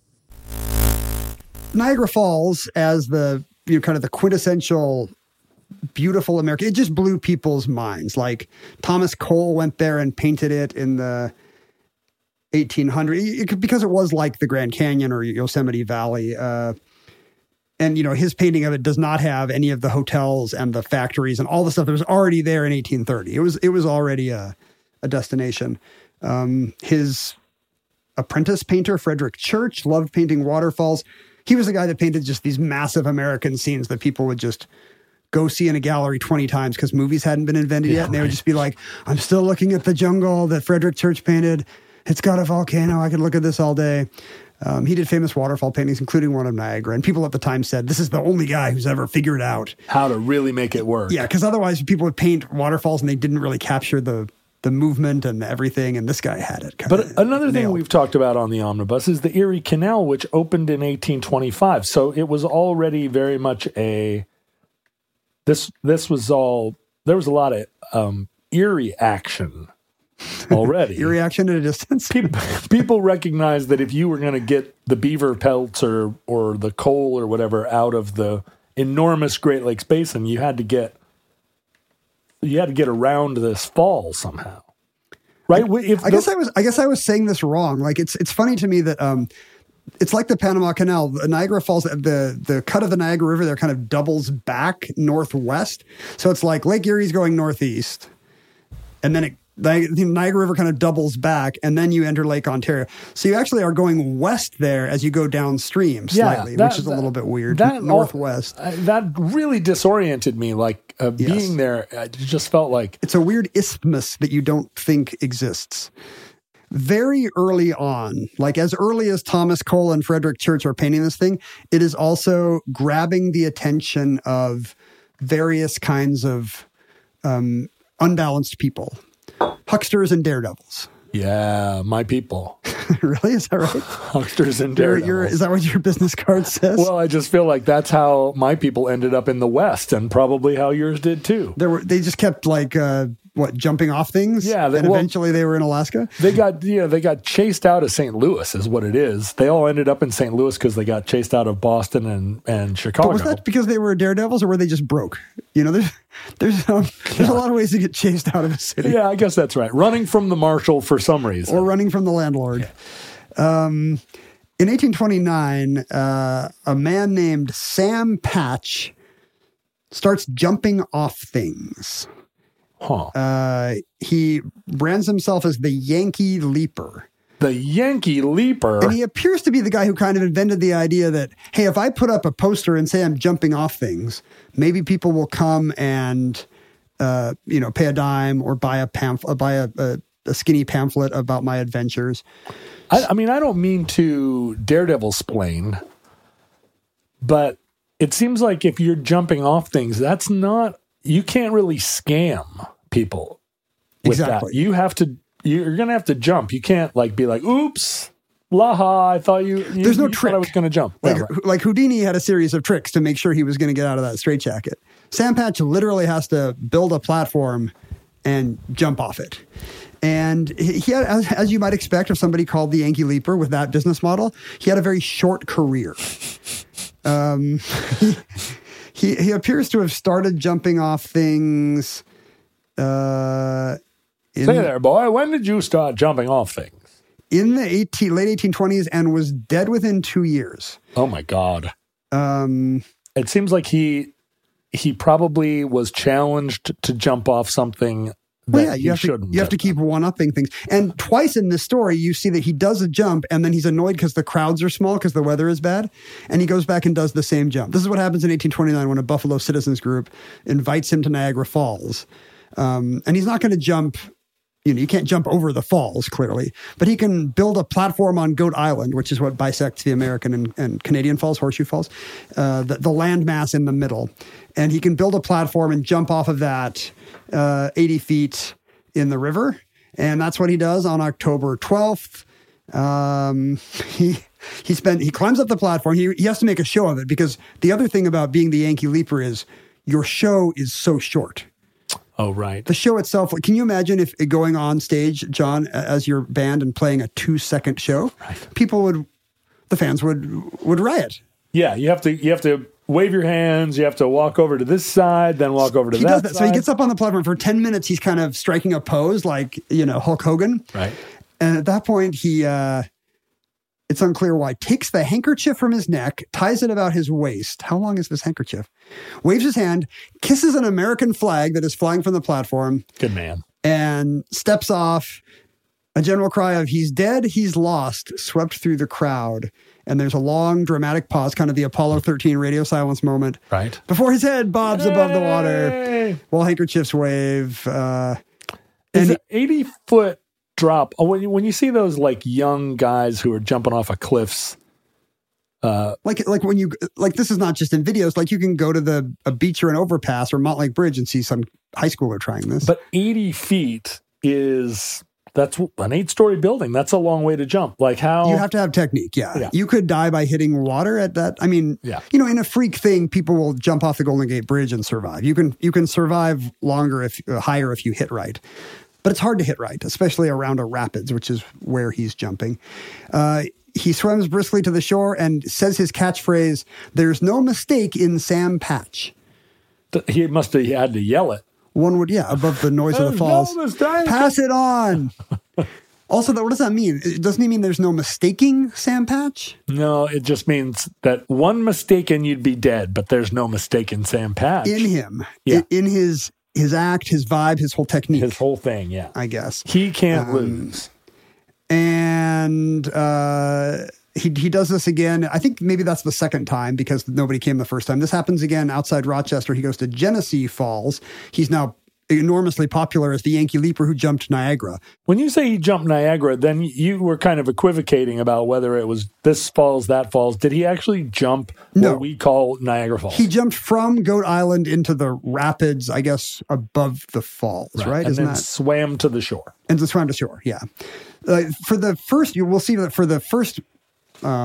Niagara Falls, as the kind of the quintessential beautiful America, it just blew people's minds. Like Thomas Cole went there and painted it in the 1800s because it was like the Grand Canyon or Yosemite Valley. And, his painting of it does not have any of the hotels and the factories and all the stuff that was already there in 1830. It was already a destination. His apprentice painter, Frederick Church, loved painting waterfalls. He was the guy that painted just these massive American scenes that people would just go see in a gallery 20 times because movies hadn't been invented yet. And they would just be like, I'm still looking at the jungle that Frederick Church painted. It's got a volcano. I could look at this all day. He did famous waterfall paintings, including one of Niagara. And people at the time said, this is the only guy who's ever figured out how to really make it work. Yeah, because otherwise people would paint waterfalls and they didn't really capture the movement and everything. And this guy had it. But another thing we've talked about on the Omnibus is the Erie Canal, which opened in 1825. So it was already very much this was all, there was a lot of Erie action already. Erie action at a distance. People recognize that if you were going to get the beaver pelts or the coal or whatever out of the enormous Great Lakes Basin, you had to get around this fall somehow, right? I guess I was saying this wrong. Like it's funny to me that it's like the Panama Canal. The Niagara Falls, the cut of the Niagara River there kind of doubles back northwest. So it's like Lake Erie's going northeast, and then the Niagara River kind of doubles back, and then you enter Lake Ontario. So you actually are going west there as you go downstream slightly, which is a little bit weird. Northwest. That really disoriented me. Like being there, it just felt like it's a weird isthmus that you don't think exists. Very early on, like as early as Thomas Cole and Frederick Church are painting this thing, it is also grabbing the attention of various kinds of unbalanced people. Hucksters and daredevils. Yeah, my people. Really? Is that right? Hucksters and daredevils. Is that what your business card says? Well, I just feel like that's how my people ended up in the West, and probably how yours did too. They just kept like jumping off things? Yeah, and eventually they were in Alaska? They got chased out of St. Louis is what it is. They all ended up in St. Louis because they got chased out of Boston and Chicago. But was that because they were daredevils or were they just broke? There's a lot of ways to get chased out of a city. Yeah, I guess that's right. Running from the marshal for some reason. Or running from the landlord. Yeah. In 1829, a man named Sam Patch starts jumping off things. He brands himself as the Yankee Leaper. The Yankee Leaper? And he appears to be the guy who kind of invented the idea that, hey, if I put up a poster and say I'm jumping off things, maybe people will come and, pay a dime or buy a skinny pamphlet about my adventures. I mean, I don't mean to daredevil-splain, but it seems like if you're jumping off things, you can't really scam people with that. You're going to have to jump. You can't be like, oops, laha, I thought there's no trick. I was going to jump. Like Houdini had a series of tricks to make sure he was going to get out of that straitjacket. Sam Patch literally has to build a platform and jump off it. And he had, as you might expect of somebody called the Yankee Leaper with that business model, he had a very short career. He appears to have started jumping off things. Say there, boy, when did you start jumping off things? In the late 1820s and was dead within 2 years. Oh, my God. It seems like he probably was challenged to jump off something. You have to keep one-upping things. And twice in this story, you see that he does a jump, and then he's annoyed because the crowds are small because the weather is bad, and he goes back and does the same jump. This is what happens in 1829 when a Buffalo citizens group invites him to Niagara Falls. And he's not going to jump, you can't jump over the falls, clearly, but he can build a platform on Goat Island, which is what bisects the American and Canadian Falls, Horseshoe Falls, the landmass in the middle. And he can build a platform and jump off of that 80 feet in the river. And that's what he does on October 12th. He climbs up the platform. He has to make a show of it because the other thing about being the Yankee Leaper is your show is so short. Oh, right. The show itself, can you imagine if going on stage, John, as your band and playing a 2-second show, right. The fans would riot. Yeah, you have to wave your hands, you have to walk over to this side, then walk over to that side. So he gets up on the platform for 10 minutes, he's kind of striking a pose like, Hulk Hogan. Right. And at that point, he, it's unclear why, takes the handkerchief from his neck, ties it about his waist. How long is this handkerchief? Waves his hand, kisses an American flag that is flying from the platform. Good man. And steps off. A general cry of, he's dead, he's lost, swept through the crowd. And there's a long, dramatic pause, kind of the Apollo 13 radio silence moment. Right. Before his head bobs above the water, while handkerchiefs wave. It's an 80-foot drop. When you see those, young guys who are jumping off of cliffs. When you, this is not just in videos, you can go to a beach or an overpass or Montlake Bridge and see some high schooler trying this. But 80 feet that's an 8-story building. That's a long way to jump. How you have to have technique. Yeah. You could die by hitting water at that. I mean, in a freak thing, people will jump off the Golden Gate Bridge and survive. You can survive higher if you hit right, but it's hard to hit right, especially around a rapids, which is where he's jumping. He swims briskly to the shore and says his catchphrase, "There's no mistake in Sam Patch." He had to yell it. One would, above the noise of the falls. No mistake. Pass it on. Also, what does that mean? Doesn't he mean there's no mistaking Sam Patch? No, it just means that one mistake and you'd be dead, but there's no mistaking Sam Patch. In him. Yeah. In his act, his vibe, his whole technique. His whole thing, yeah. I guess. He can't lose. And he does this again. I think maybe that's the second time because nobody came the first time. This happens again outside Rochester. He goes to Genesee Falls. He's now enormously popular as the Yankee Leaper who jumped Niagara. When you say he jumped Niagara, then you were kind of equivocating about whether it was this falls, that falls. Did he actually jump what we call Niagara Falls? He jumped from Goat Island into the rapids, I guess, above the falls, right? And then swam to the shore. And then swam to shore, yeah. For the first, you will see that for the first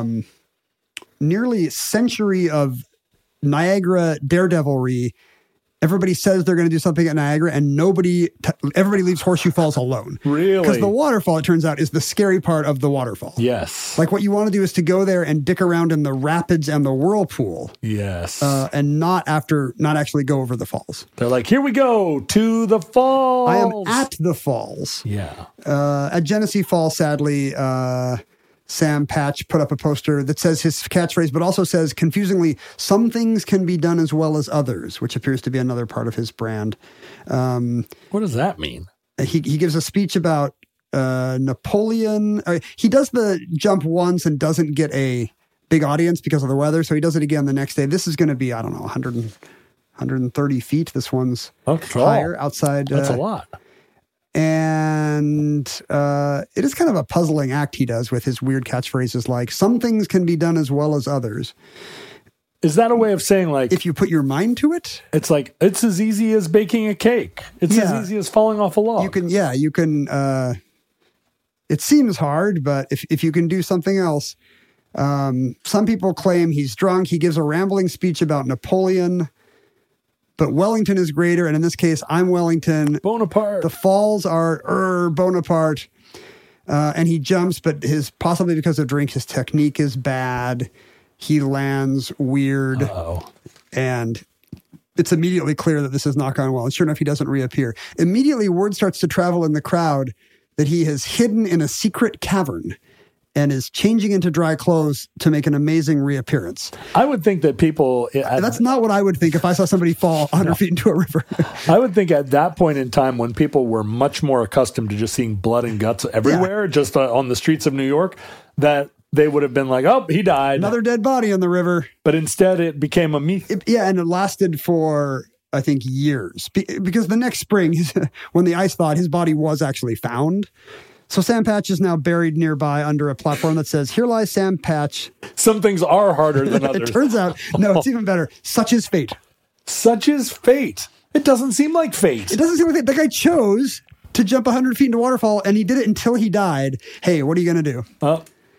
nearly century of Niagara daredevilry, everybody says they're going to do something at Niagara, and everybody leaves Horseshoe Falls alone. Really? Because the waterfall, it turns out, is the scary part of the waterfall. Yes. Like what you want to do is to go there and dick around in the rapids and the whirlpool. Yes. And not actually go over the falls. They're like, here we go to the falls. I am at the falls. Yeah. At Genesee Falls, sadly, Sam Patch put up a poster that says his catchphrase, but also says, confusingly, some things can be done as well as others, which appears to be another part of his brand. What does that mean? He gives a speech about Napoleon. He does the jump once and doesn't get a big audience because of the weather, so he does it again the next day. This is going to be, I don't know, 130 feet. This one's higher outside. That's a lot. And it is kind of a puzzling act he does with his weird catchphrases like, some things can be done as well as others. Is that a way of saying, like, if you put your mind to it? It's like, it's as easy as baking a cake. It's as easy as falling off a log. You can, it seems hard, but if you can do something else. Some people claim he's drunk. He gives a rambling speech about Napoleon. But Wellington is greater, and in this case, I'm Wellington. Bonaparte. The falls are Bonaparte. And he jumps, but possibly because of drink, his technique is bad. He lands weird. Uh-oh. And it's immediately clear that this has not gone well. And sure enough, he doesn't reappear. Immediately, word starts to travel in the crowd that he has hidden in a secret cavern and is changing into dry clothes to make an amazing reappearance. I would think that people... That's not what I would think if I saw somebody fall 100 feet into a river. I would think at that point in time when people were much more accustomed to just seeing blood and guts everywhere, just on the streets of New York, that they would have been like, oh, he died. Another dead body in the river. But instead it became a myth. And it lasted for, I think, years. Because the next spring, when the ice thawed, his body was actually found. So Sam Patch is now buried nearby under a platform that says, here lies Sam Patch. Some things are harder than others. It turns out, no, it's even better. Such is fate. Such is fate. It doesn't seem like fate. It doesn't seem like fate. The guy chose to jump 100 feet into a waterfall, and he did it until he died. Hey, what are you going to do?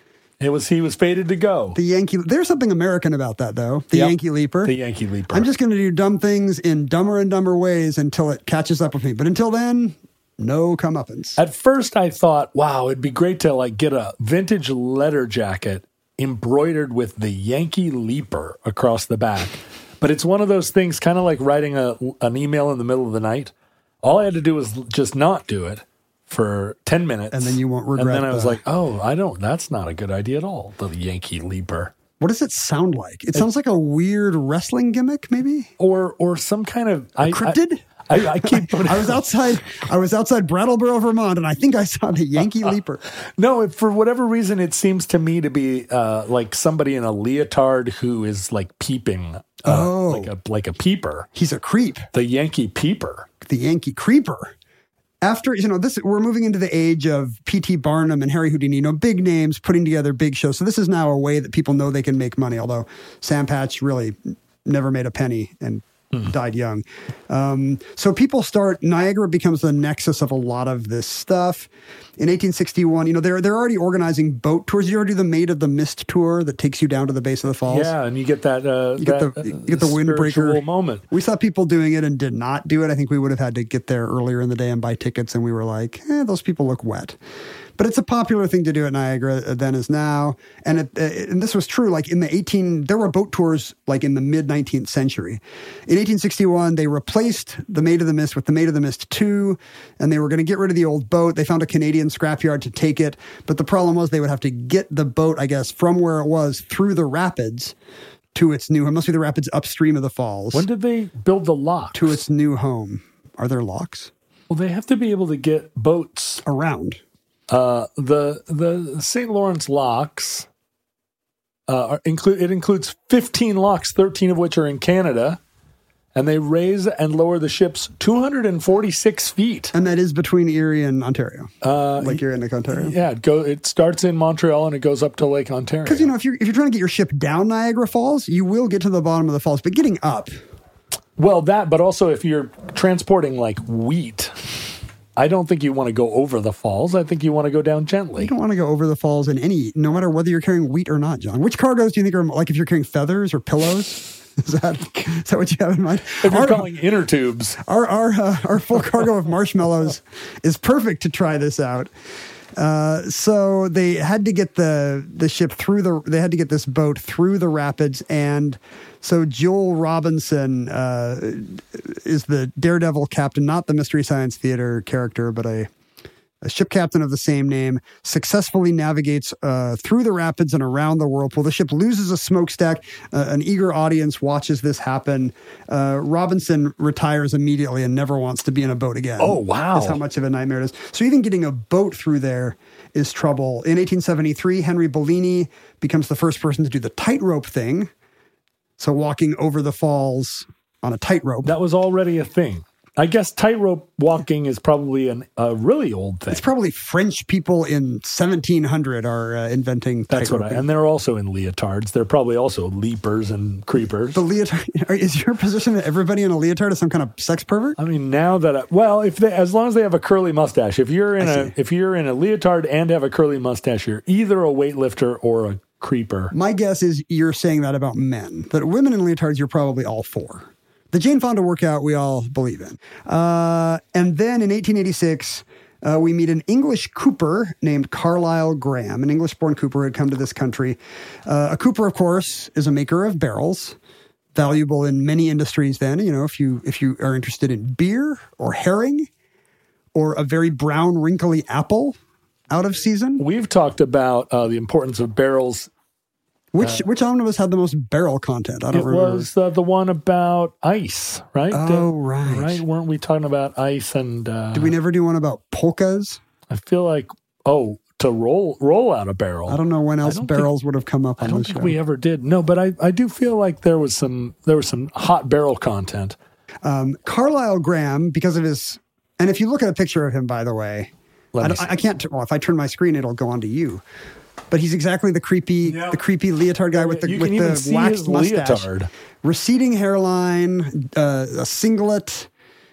He was fated to go. There's something American about that, though. Yankee Leaper. The Yankee Leaper. I'm just going to do dumb things in dumber and dumber ways until it catches up with me. But until then... no comeuppance. At first, I thought, wow, it'd be great to like get a vintage leather jacket embroidered with the Yankee Leaper across the back. But it's one of those things, kind of like writing an email in the middle of the night. All I had to do was just not do it for 10 minutes. And then you won't regret it. And then I was like, that's not a good idea at all, the Yankee Leaper. What does it sound like? It sounds like a weird wrestling gimmick, maybe? Or some kind of... cryptid? I keep. I was outside Brattleboro, Vermont, and I think I saw the Yankee Leaper. No, for whatever reason, it seems to me to be like somebody in a leotard who is like peeping, like a peeper. He's a creep. The Yankee Peeper. The Yankee Creeper. After we're moving into the age of P.T. Barnum and Harry Houdini, big names putting together big shows. So this is now a way that people know they can make money. Although Sam Patch really never made a penny and died young. So people Niagara becomes the nexus of a lot of this stuff. In 1861, they're already organizing boat tours. You already do the Maid of the Mist tour that takes you down to the base of the falls. Yeah, and you get that you get the windbreaker moment. We saw people doing it and did not do it. I think we would have had to get there earlier in the day and buy tickets, and we were like, those people look wet. But it's a popular thing to do at Niagara then as now. And and this was true, like there were boat tours like in the mid-19th century. In 1861, they replaced the Maid of the Mist with the Maid of the Mist 2, and they were going to get rid of the old boat. They found a Canadian scrapyard to take it. But the problem was they would have to get the boat, I guess, from where it was through the rapids to its it must be the rapids upstream of the falls. When did they build the locks? To its new home. Are there locks? Well, they have to be able to get boats around. The St. Lawrence locks includes 15 locks, 13 of which are in Canada, and they raise and lower the ships 246 feet. And that is between Erie and Ontario, Lake Erie and Lake Ontario. Yeah, it starts in Montreal and it goes up to Lake Ontario. Because if you're trying to get your ship down Niagara Falls, you will get to the bottom of the falls, but getting up. Well, but also if you're transporting like wheat. I don't think you want to go over the falls. I think you want to go down gently. You don't want to go over the falls no matter whether you're carrying wheat or not, John. Which cargoes do you think are, like if you're carrying feathers or pillows? Is that what you have in mind? If you're calling inner tubes. Our full cargo of marshmallows is perfect to try this out. So they had to get the ship through they had to get this boat through the rapids. And so Joel Robinson is the Daredevil captain, not the Mystery Science Theater character, but a ship captain of the same name, successfully navigates through the rapids and around the whirlpool. The ship loses a smokestack. An eager audience watches this happen. Robinson retires immediately and never wants to be in a boat again. Oh, wow. That's how much of a nightmare it is. So even getting a boat through there is trouble. In 1873, Henry Bellini becomes the first person to do the tightrope thing. So walking over the falls on a tightrope. That was already a thing. I guess tightrope walking is probably a really old thing. It's probably French people in 1700 are inventing tightrope. And they're also in leotards. They're probably also leapers and creepers. The leotard, is your position that everybody in a leotard is some kind of sex pervert? I mean, now that as long as they have a curly mustache, if you're in a leotard and have a curly mustache, you're either a weightlifter or a creeper. My guess is you're saying that about men. That women in leotards, you're probably all for. The Jane Fonda workout we all believe in. And then in 1886, we meet an English cooper named Carlisle Graham, an English-born cooper who had come to this country. A cooper, of course, is a maker of barrels, valuable in many industries then. You know, if you are interested in beer or herring or a very brown, wrinkly apple out of season. We've talked about the importance of barrels. Which omnibus had the most barrel content? I don't remember. It was the one about ice, right? Oh, right. Right? Weren't we talking about ice and... Did we never do one about polkas? I feel like, to roll out a barrel. I don't know when else barrels would have come up on the show. I don't think we ever did. No, but I do feel like there was some hot barrel content. Carlisle Graham, because of his... And if you look at a picture of him, by the way, I can't... Well, if I turn my screen, it'll go onto you. But he's exactly the creepy leotard guy with the waxed mustache, leotard. Receding hairline, a singlet,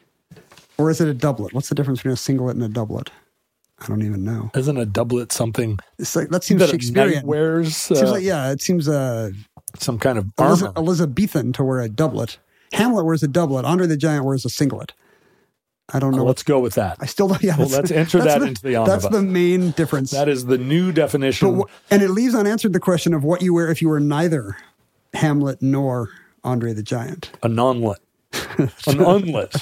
or is it a doublet? What's the difference between a singlet and a doublet? I don't even know. Isn't a doublet something? It's like that seems Shakespearean. Wears seems like it seems some kind of armor. Elizabethan to wear a doublet. Hamlet wears a doublet. Andre the Giant wears a singlet. I don't know. Let's go with that. I still don't. Yeah, well, let's enter that into the omnibus. That's the main difference. That is the new definition. And it leaves unanswered the question of what you wear if you were neither Hamlet nor Andre the Giant. A nonlet. An unlet.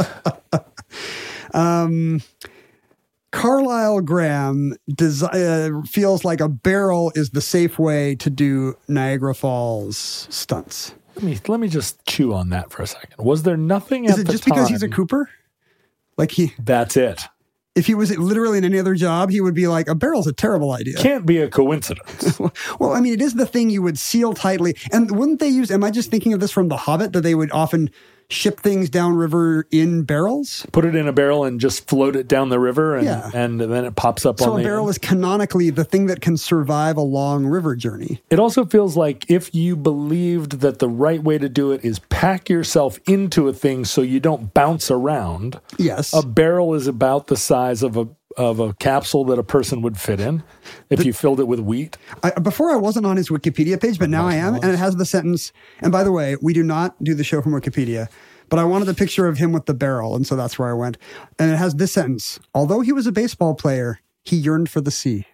Carlisle Graham feels like a barrel is the safe way to do Niagara Falls stunts. Let me just chew on that for a second. Was there nothing at the time? Is it just because he's a cooper? That's it. If he was literally in any other job, he would be like, a barrel's a terrible idea. Can't be a coincidence. Well, I mean, it is the thing you would seal tightly. And wouldn't they am I just thinking of this from The Hobbit, that they would often ship things downriver in barrels? Put it in a barrel and just float it down the river, and then it pops up on the So a barrel is canonically the thing that can survive a long river journey. It also feels like if you believed that the right way to do it is pack yourself into a thing so you don't bounce around. Yes. A barrel is about the size of a capsule that a person would fit in if you filled it with wheat. Before I wasn't on his Wikipedia page, but now I am. And it has the sentence, and by the way, we do not do the show from Wikipedia, but I wanted a picture of him with the barrel, and so that's where I went. And it has this sentence: although he was a baseball player, he yearned for the sea.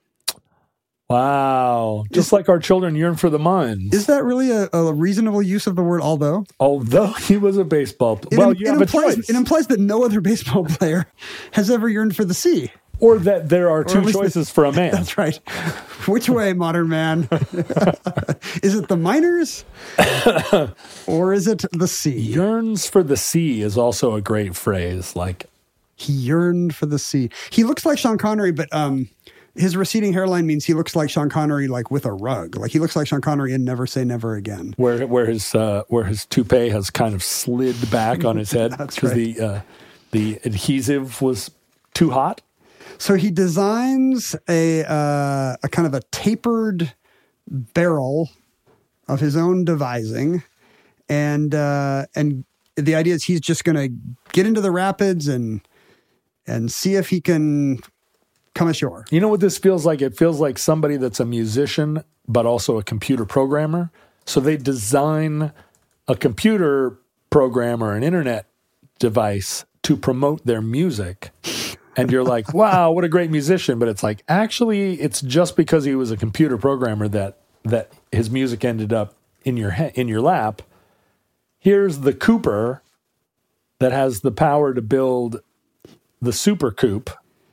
Wow. Just like our children yearn for the mines. Is that really a reasonable use of the word although? Although he was a baseball player. Well, you have a choice. It implies that no other baseball player has ever yearned for the sea. Or that there are two choices for a man. That's right. Which way, modern man? Is it the miners? Or is it the sea? Yearns for the sea is also a great phrase. Like, he yearned for the sea. He looks like Sean Connery, but his receding hairline means he looks like Sean Connery, like with a rug. Like he looks like Sean Connery in Never Say Never Again. Where his toupee has kind of slid back on his head because the adhesive was too hot. So he designs a kind of a tapered barrel of his own devising, and the idea is he's just going to get into the rapids and see if he can come ashore. You know what this feels like? It feels like somebody that's a musician, but also a computer programmer. So they design a computer program or an internet device to promote their music. And you're like, wow, what a great musician. But it's like, actually, it's just because he was a computer programmer that his music ended up in your lap. Here's the Cooper that has the power to build the Super Coupe.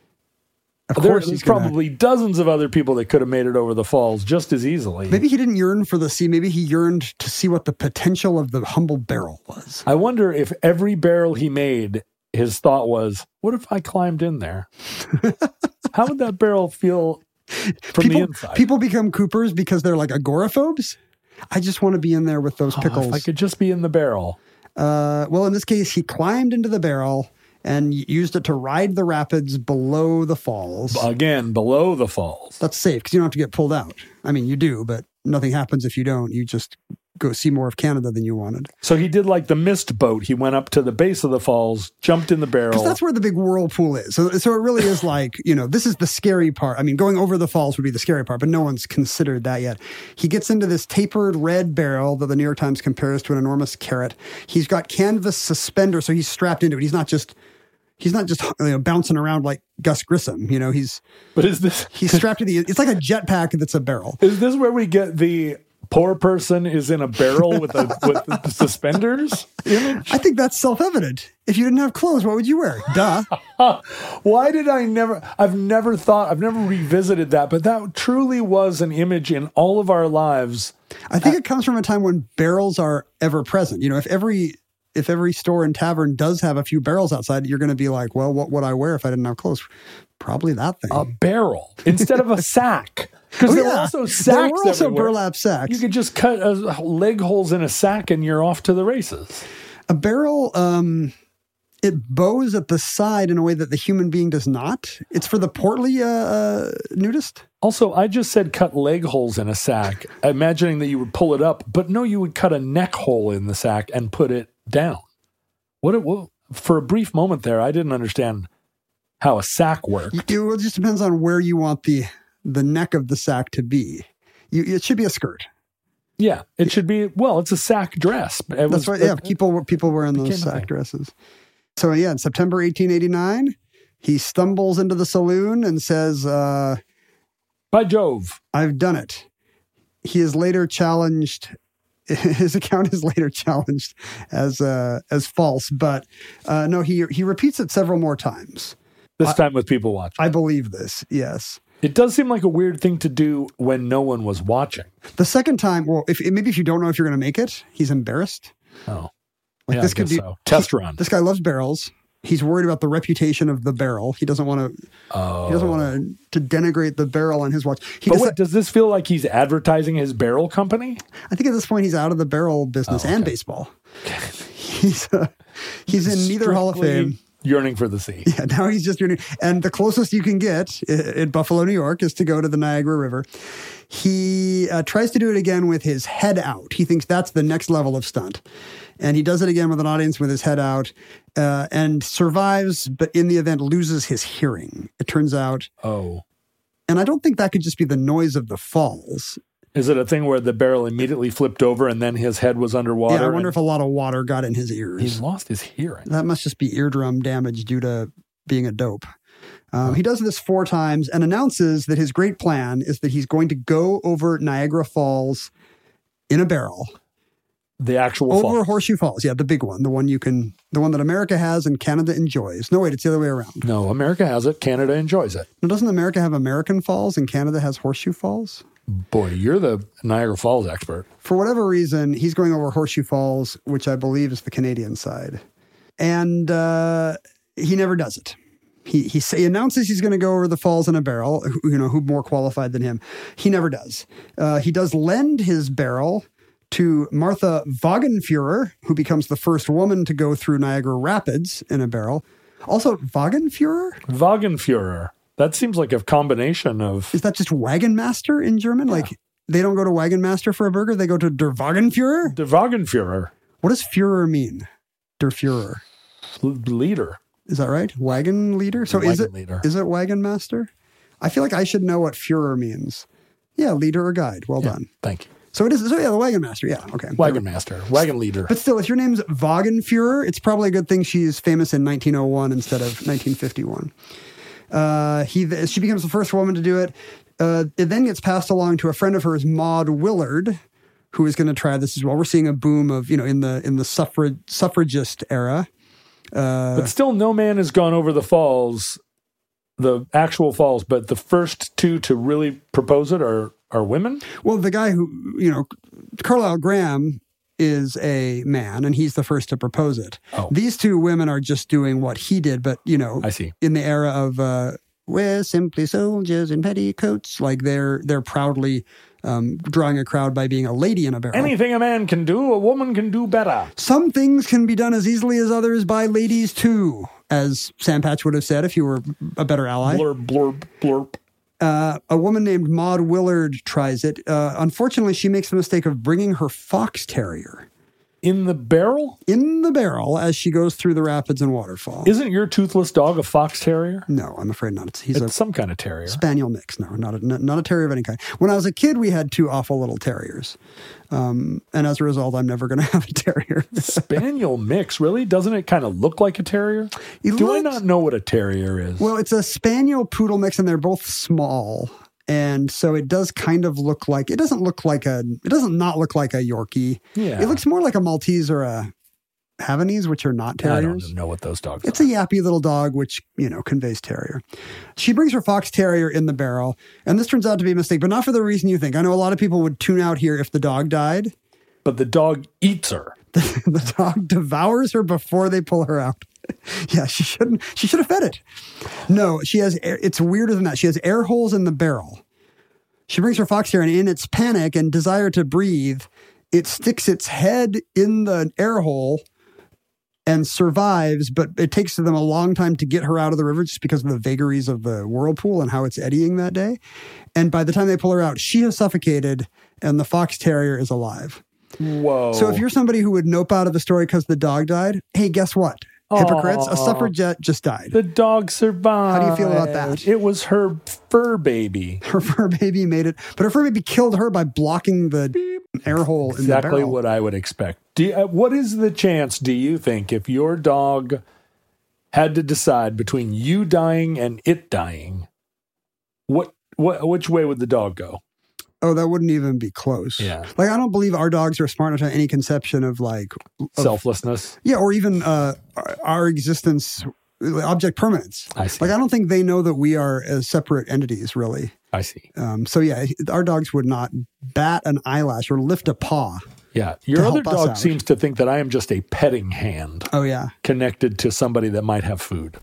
Of course, there's probably dozens of other people that could have made it over the falls just as easily. Maybe he didn't yearn for the sea. Maybe he yearned to see what the potential of the humble barrel was. I wonder if every barrel he made, his thought was, what if I climbed in there? How would that barrel feel from the inside? People become Coopers because they're like agoraphobes. I just want to be in there with those pickles. If I could just be in the barrel. Well, in this case, he climbed into the barrel and used it to ride the rapids below the falls. Again, below the falls. That's safe because you don't have to get pulled out. I mean, you do, but nothing happens if you don't. You just go see more of Canada than you wanted. So he did like the mist boat. He went up to the base of the falls, jumped in the barrel. Because that's where the big whirlpool is. So it really is like, this is the scary part. I mean, going over the falls would be the scary part, but no one's considered that yet. He gets into this tapered red barrel that the New York Times compares to an enormous carrot. He's got canvas suspenders, so he's strapped into it. He's not just bouncing around like Gus Grissom. He's strapped to it's like a jetpack that's a barrel. Is this where we get the poor person is in a barrel with the suspenders image? I think that's self-evident. If you didn't have clothes, what would you wear? Duh. Why did I've never revisited that, but that truly was an image in all of our lives. I think it comes from a time when barrels are ever present. If every store and tavern does have a few barrels outside, you're going to be like, well, what would I wear if I didn't have clothes? Probably that thing. A barrel instead of a sack. Because there were also sacks. There were also everywhere. burlap sacks. You could just cut leg holes in a sack and you're off to the races. A barrel, it bows at the side in a way that the human being does not. It's for the portly nudist. Also, I just said cut leg holes in a sack, imagining that you would pull it up. But no, you would cut a neck hole in the sack and put it down. For a brief moment there, I didn't understand how a sack worked. It just depends on where you want the neck of the sack to be. It should be a skirt. Yeah, it should be. Well, it's a sack dress. That's right. Yeah, people wearing those sack dresses. So yeah, in September 1889, he stumbles into the saloon and says, "By Jove, I've done it." He is later challenged. His account is later challenged as false, but no, he repeats it several more times. This time with people watching. I believe this. Yes. It does seem like a weird thing to do when no one was watching. The second time, well, if you don't know if you're going to make it, he's embarrassed. Oh, like this could be so. Test run. This guy loves barrels. He's worried about the reputation of the barrel. He doesn't want to. He doesn't want to denigrate the barrel on his watch. Does this feel like he's advertising his barrel company? I think at this point he's out of the barrel business and baseball. He's in neither Hall of Fame. Yearning for the sea. Yeah, now he's just yearning. And the closest you can get in Buffalo, New York, is to go to the Niagara River. He tries to do it again with his head out. He thinks that's the next level of stunt. And he does it again with an audience with his head out and survives, but in the event loses his hearing, it turns out. Oh. And I don't think that could just be the noise of the falls. Is it a thing where the barrel immediately flipped over and then his head was underwater? Yeah, I wonder if a lot of water got in his ears. He lost his hearing. That must just be eardrum damage due to being a dope. He does this 4 times and announces that his great plan is that he's going to go over Niagara Falls in a barrel. The actual over falls. Horseshoe Falls. Yeah, the big one. The one that America has and Canada enjoys. No, wait, it's the other way around. No, America has it. Canada enjoys it. Now, doesn't America have American Falls and Canada has Horseshoe Falls? Boy, you're the Niagara Falls expert. For whatever reason, he's going over Horseshoe Falls, which I believe is the Canadian side. And he never does it. He announces he's going to go over the falls in a barrel, who more qualified than him. He never does. He does lend his barrel to Martha Wagenfuhrer, who becomes the first woman to go through Niagara Rapids in a barrel. Also, Wagenfuhrer? Wagenfuhrer. That seems like a combination of... Is that just Wagon Master in German? Yeah. Like, they don't go to Wagon Master for a burger, they go to Der Wagenfuhrer? Der Wagenfuhrer. What does Führer mean? Der Führer. Leader. Is that right? Wagon leader? So is it Wagon Master? I feel like I should know what Führer means. Yeah, leader or guide. Well done. Thank you. So it is. So yeah, the Wagon Master. Yeah, okay. Wagon Master, Wagon Leader. But still, if your name's Wagenführer, it's probably a good thing she's famous in 1901 instead of 1951. She becomes the first woman to do it. It then gets passed along to a friend of hers, Maud Willard, who is going to try this as well. We're seeing a boom of, in the suffragist era. But still, no man has gone over the falls, the actual falls, but the first two to really propose it are women? Well, the guy who, Carlisle Graham is a man, and he's the first to propose it. Oh. These two women are just doing what he did, but, I see. In the era of we're simply soldiers in petticoats, like they're proudly drawing a crowd by being a lady in a barrel. Anything a man can do, a woman can do better. Some things can be done as easily as others by ladies too, as Sam Patch would have said if you were a better ally. Blurb, blurb, blurb. A woman named Maud Willard tries it. Unfortunately, she makes the mistake of bringing her fox terrier. In the barrel? In the barrel as she goes through the rapids and waterfall. Isn't your toothless dog a fox terrier? No, I'm afraid not. It's some kind of terrier. Spaniel mix. No, not a terrier of any kind. When I was a kid, we had two awful little terriers. And as a result, I'm never going to have a terrier. Spaniel mix, really? Doesn't it kind of look like a terrier? I not know what a terrier is? Well, it's a Spaniel poodle mix, and they're both small. And so it does kind of look like, it doesn't not look like a Yorkie. Yeah. It looks more like a Maltese or a Havanese, which are not terriers. I don't know what those dogs are. It's a yappy little dog, which, conveys terrier. She brings her fox terrier in the barrel, and this turns out to be a mistake, but not for the reason you think. I know a lot of people would tune out here if the dog died. But the dog eats her. The dog devours her before they pull her out. Yeah, she should have fed it. No, she has it's weirder than that. She has air holes in the barrel. She brings her fox terrier, and in its panic and desire to breathe, it sticks its head in the air hole and survives, but it takes them a long time to get her out of the river just because of the vagaries of the whirlpool and how it's eddying that day. And by the time they pull her out, she has suffocated and the fox terrier is alive. Whoa. So if you're somebody who would nope out of the story because the dog died, hey, guess what? Hypocrites, a suffragette just died. The dog survived. How do you feel about that? It was her fur baby. Her fur baby made it, but her fur baby killed her by blocking the air hole in the barrel. Exactly what I would expect. What is the chance, do you think, if your dog had to decide between you dying and it dying, which way would the dog go? Oh, that wouldn't even be close. Yeah. Like, I don't believe our dogs are smart enough to have any conception of selflessness. Yeah, or even our existence, object permanence. I see. Like, I don't think they know that we are as separate entities, really. I see. So, yeah, our dogs would not bat an eyelash or lift a paw. Yeah. Your other dog seems to think that I am just a petting hand. Oh, yeah. Connected to somebody that might have food.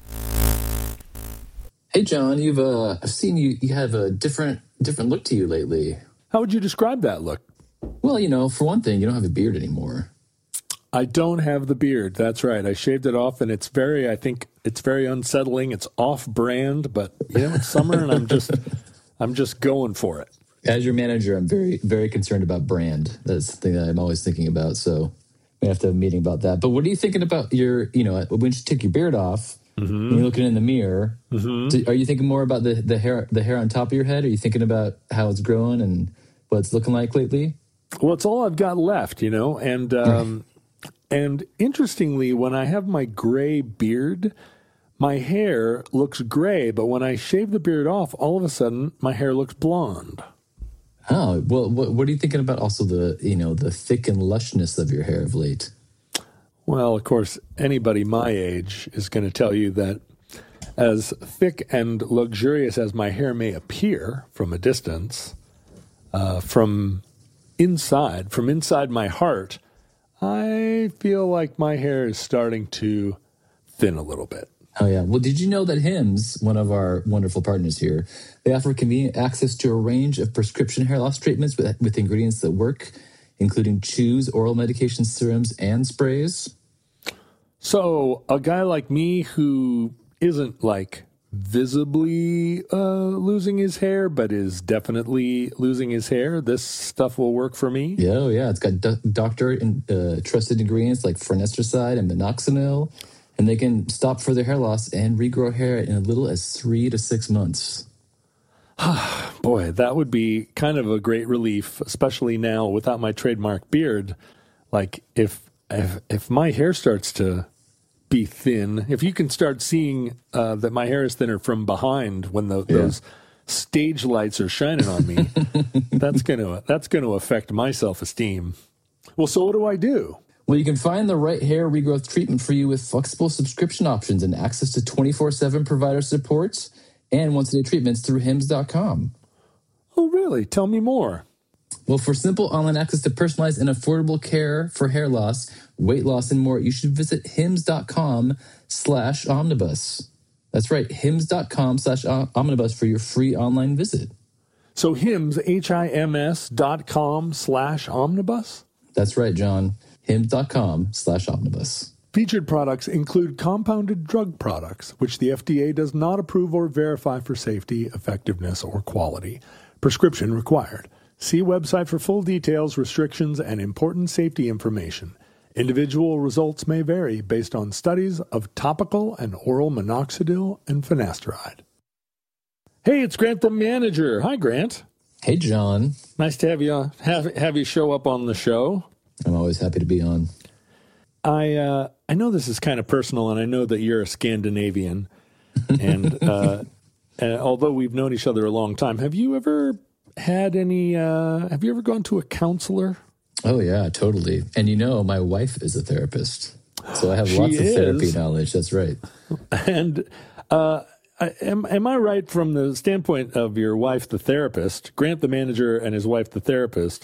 Hey, John, I've seen you have a different look to you lately. How would you describe that look? Well, for one thing, you don't have a beard anymore. I don't have the beard. That's right. I shaved it off, and I think it's very unsettling. It's off-brand, but it's summer, and I'm just going for it. As your manager, I'm very, very concerned about brand. That's the thing that I'm always thinking about. So we have to have a meeting about that. But what are you thinking about when you take your beard off? Mm-hmm. When you're looking in the mirror, are you thinking more about the hair on top of your head? Are you thinking about how it's growing and what it's looking like lately? Well, it's all I've got left, and and interestingly, when I have my gray beard, my hair looks gray, but when I shave the beard off, all of a sudden my hair looks blonde. Oh, well, what are you thinking about? Also, the thick and lushness of your hair of late. Well, of course, anybody my age is going to tell you that as thick and luxurious as my hair may appear from a distance, from inside my heart, I feel like my hair is starting to thin a little bit. Oh, yeah. Well, did you know that Hims, one of our wonderful partners here, they offer convenient access to a range of prescription hair loss treatments with ingredients that work, including chews, oral medications, serums, and sprays? So a guy like me who isn't visibly losing his hair, but is definitely losing his hair, this stuff will work for me? Yeah, oh yeah. It's got doctor and trusted ingredients like finasteride and minoxidil, and they can stop further hair loss and regrow hair in as little as 3 to 6 months. Boy, that would be kind of a great relief, especially now without my trademark beard. Like if my hair starts to be thin, if you can start seeing that my hair is thinner from behind when those stage lights are shining on me, that's gonna affect my self-esteem. Well, so what do I do? Well, you can find the right hair regrowth treatment for you with flexible subscription options and access to 24/7 provider supports and once-a-day treatments through hims.com. Oh, really? Tell me more. Well, for simple online access to personalized and affordable care for hair loss, weight loss, and more, you should visit hims.com/omnibus. That's right, hims.com/omnibus for your free online visit. So Hims, HIMS.com/omnibus? That's right, John. hims.com/omnibus. Featured products include compounded drug products, which the FDA does not approve or verify for safety, effectiveness, or quality. Prescription required. See website for full details, restrictions, and important safety information. Individual results may vary based on studies of topical and oral minoxidil and finasteride. Hey, it's Grant the manager. Hi, Grant. Hey, John. Nice to have you show up on the show. I'm always happy to be on. I know this is kind of personal, and I know that you're a Scandinavian, and although we've known each other a long time, have you ever gone to a counselor? Oh, yeah, totally. And my wife is a therapist, so I have lots of therapy knowledge. That's right. And am I right from the standpoint of your wife, the therapist, Grant the manager, and his wife, the therapist,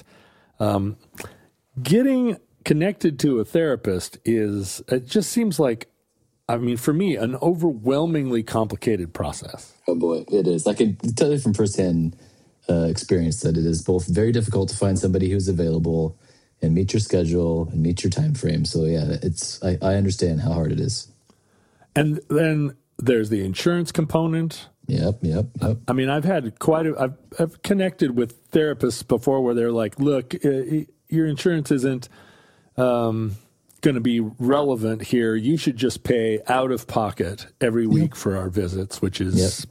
getting connected to a therapist it just seems like, I mean, for me, an overwhelmingly complicated process. Oh, boy, it is. I can tell you from firsthand experience that it is both very difficult to find somebody who's available and meet your schedule and meet your time frame. So, yeah, I understand how hard it is. And then there's the insurance component. Yep. I mean, I've connected with therapists before where they're like, look, your insurance isn't going to be relevant here. You should just pay out of pocket every week for our visits, which is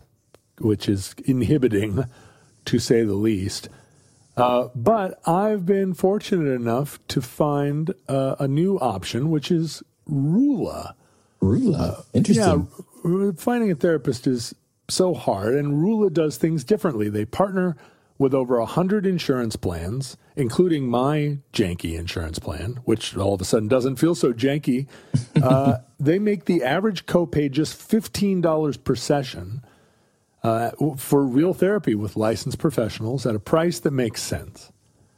inhibiting, to say the least. But I've been fortunate enough to find a new option, which is Rula. Rula, interesting. Yeah, finding a therapist is so hard, and Rula does things differently. They partner with over 100 insurance plans, including my janky insurance plan, which all of a sudden doesn't feel so janky. They make the average copay just $15 per session for real therapy with licensed professionals at a price that makes sense.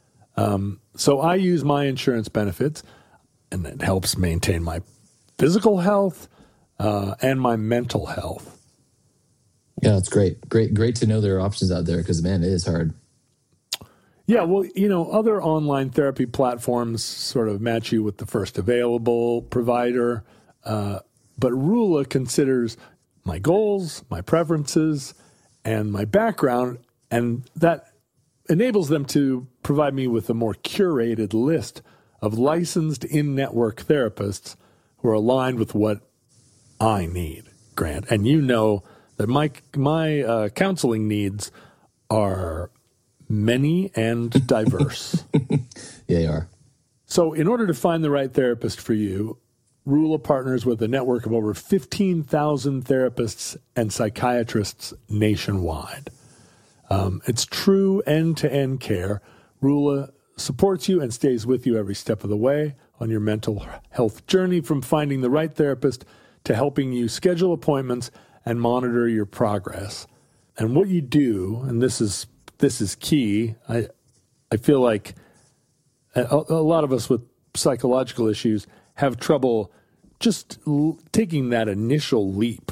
So I use my insurance benefits, and it helps maintain my physical health and my mental health. Yeah, that's great. Great to know there are options out there because, man, it is hard. Yeah, well, other online therapy platforms sort of match you with the first available provider. But Rula considers my goals, my preferences, and my background, and that enables them to provide me with a more curated list of licensed in-network therapists who are aligned with what I need, Grant. And that my counseling needs are many and diverse. Yeah, they are. So in order to find the right therapist for you, Rula partners with a network of over 15,000 therapists and psychiatrists nationwide. It's true end-to-end care. Rula supports you and stays with you every step of the way on your mental health journey, from finding the right therapist to helping you schedule appointments and monitor your progress. And what you do, and this is key, I feel like a lot of us with psychological issues have trouble just taking that initial leap.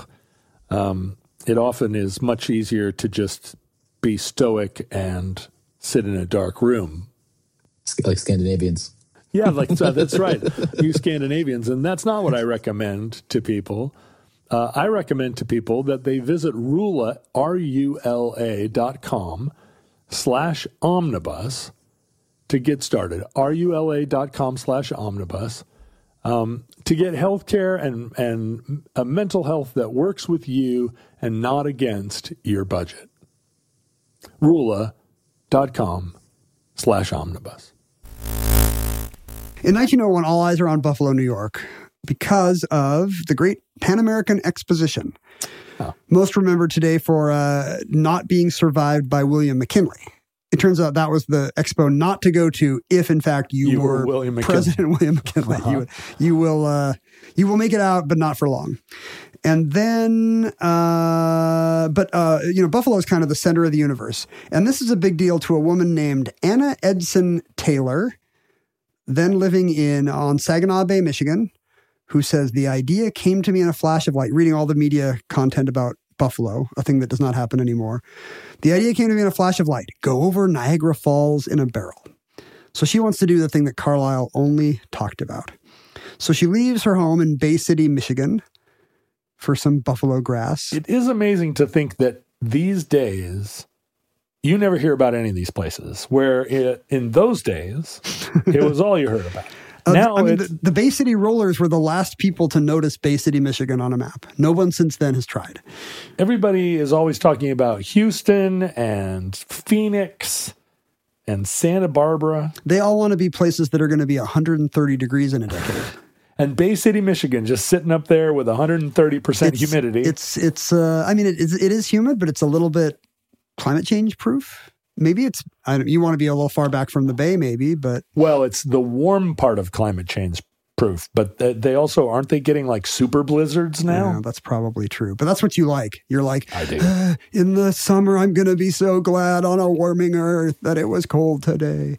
It often is much easier to just be stoic and sit in a dark room. Like Scandinavians. Yeah, that's right. You Scandinavians. And that's not what I recommend to people. I recommend to people that they visit Rula, RULA.com/omnibus to get started. RULA.com/omnibus to get healthcare and a mental health that works with you and not against your budget. Rula.com/omnibus. In 1901, all eyes are on Buffalo, New York, because of the Great Pan American Exposition. Oh. Most remembered today for not being survived by William McKinley. It turns out that was the expo not to go to if, in fact, you were William President William McKinley. Uh-huh. You will make it out, but not for long. And then, Buffalo is kind of the center of the universe. And this is a big deal to a woman named Anna Edson Taylor, then living on Saginaw Bay, Michigan, who says, the idea came to me in a flash of light, reading all the media content about Buffalo, a thing that does not happen anymore. The idea came to me in a flash of light. Go over Niagara Falls in a barrel. So she wants to do the thing that Carlyle only talked about. So she leaves her home in Bay City, Michigan, for some buffalo grass. It is amazing to think that these days, you never hear about any of these places, where in those days, it was all you heard about. Now the Bay City Rollers were the last people to notice Bay City, Michigan on a map. No one since then has tried. Everybody is always talking about Houston and Phoenix and Santa Barbara. They all want to be places that are going to be 130 degrees in a decade. And Bay City, Michigan, just sitting up there with 130% humidity. It is humid, but it's a little bit climate change proof. Maybe you want to be a little far back from the bay, maybe, but... Well, it's the warm part of climate change proof, but they also, aren't they getting like super blizzards now? Yeah, that's probably true. But that's what you like. You're like, I do. In the summer, I'm going to be so glad on a warming earth that it was cold today.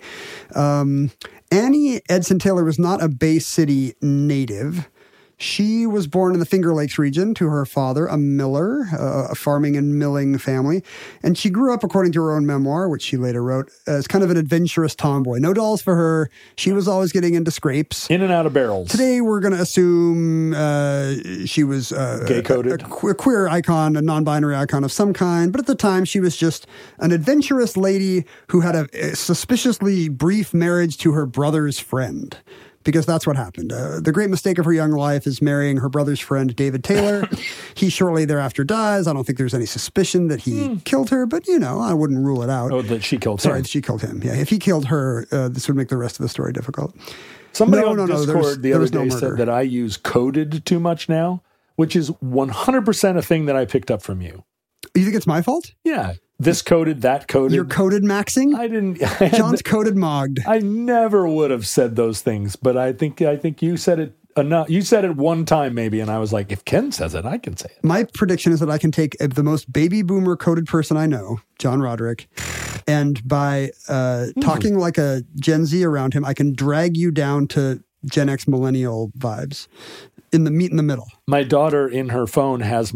Annie Edson Taylor was not a Bay City native. She was born in the Finger Lakes region to her father, a miller, a farming and milling family. And she grew up, according to her own memoir, which she later wrote, as kind of an adventurous tomboy. No dolls for her. She was always getting into scrapes. In and out of barrels. Today, we're going to assume she was gay-coded, a queer icon, a non-binary icon of some kind. But at the time, she was just an adventurous lady who had a suspiciously brief marriage to her brother's friend. Because that's what happened. The great mistake of her young life is marrying her brother's friend, David Taylor. He shortly thereafter dies. I don't think there's any suspicion that he killed her, but, I wouldn't rule it out. Oh, that she killed him. Sorry, she killed him. Yeah, if he killed her, this would make the rest of the story difficult. Somebody on Discord the other day said that I use coded too much now, which is 100% a thing that I picked up from you. You think it's my fault? Yeah. This coded, that coded. You're coded maxing? I didn't. John's coded mogged. I never would have said those things, but I think you said it enough. You said it one time maybe, and I was like, if Ken says it, I can say it. My prediction is that I can take the most baby boomer coded person I know, John Roderick, and by talking like a Gen Z around him, I can drag you down to Gen X millennial vibes in the meet in the middle. My daughter in her phone has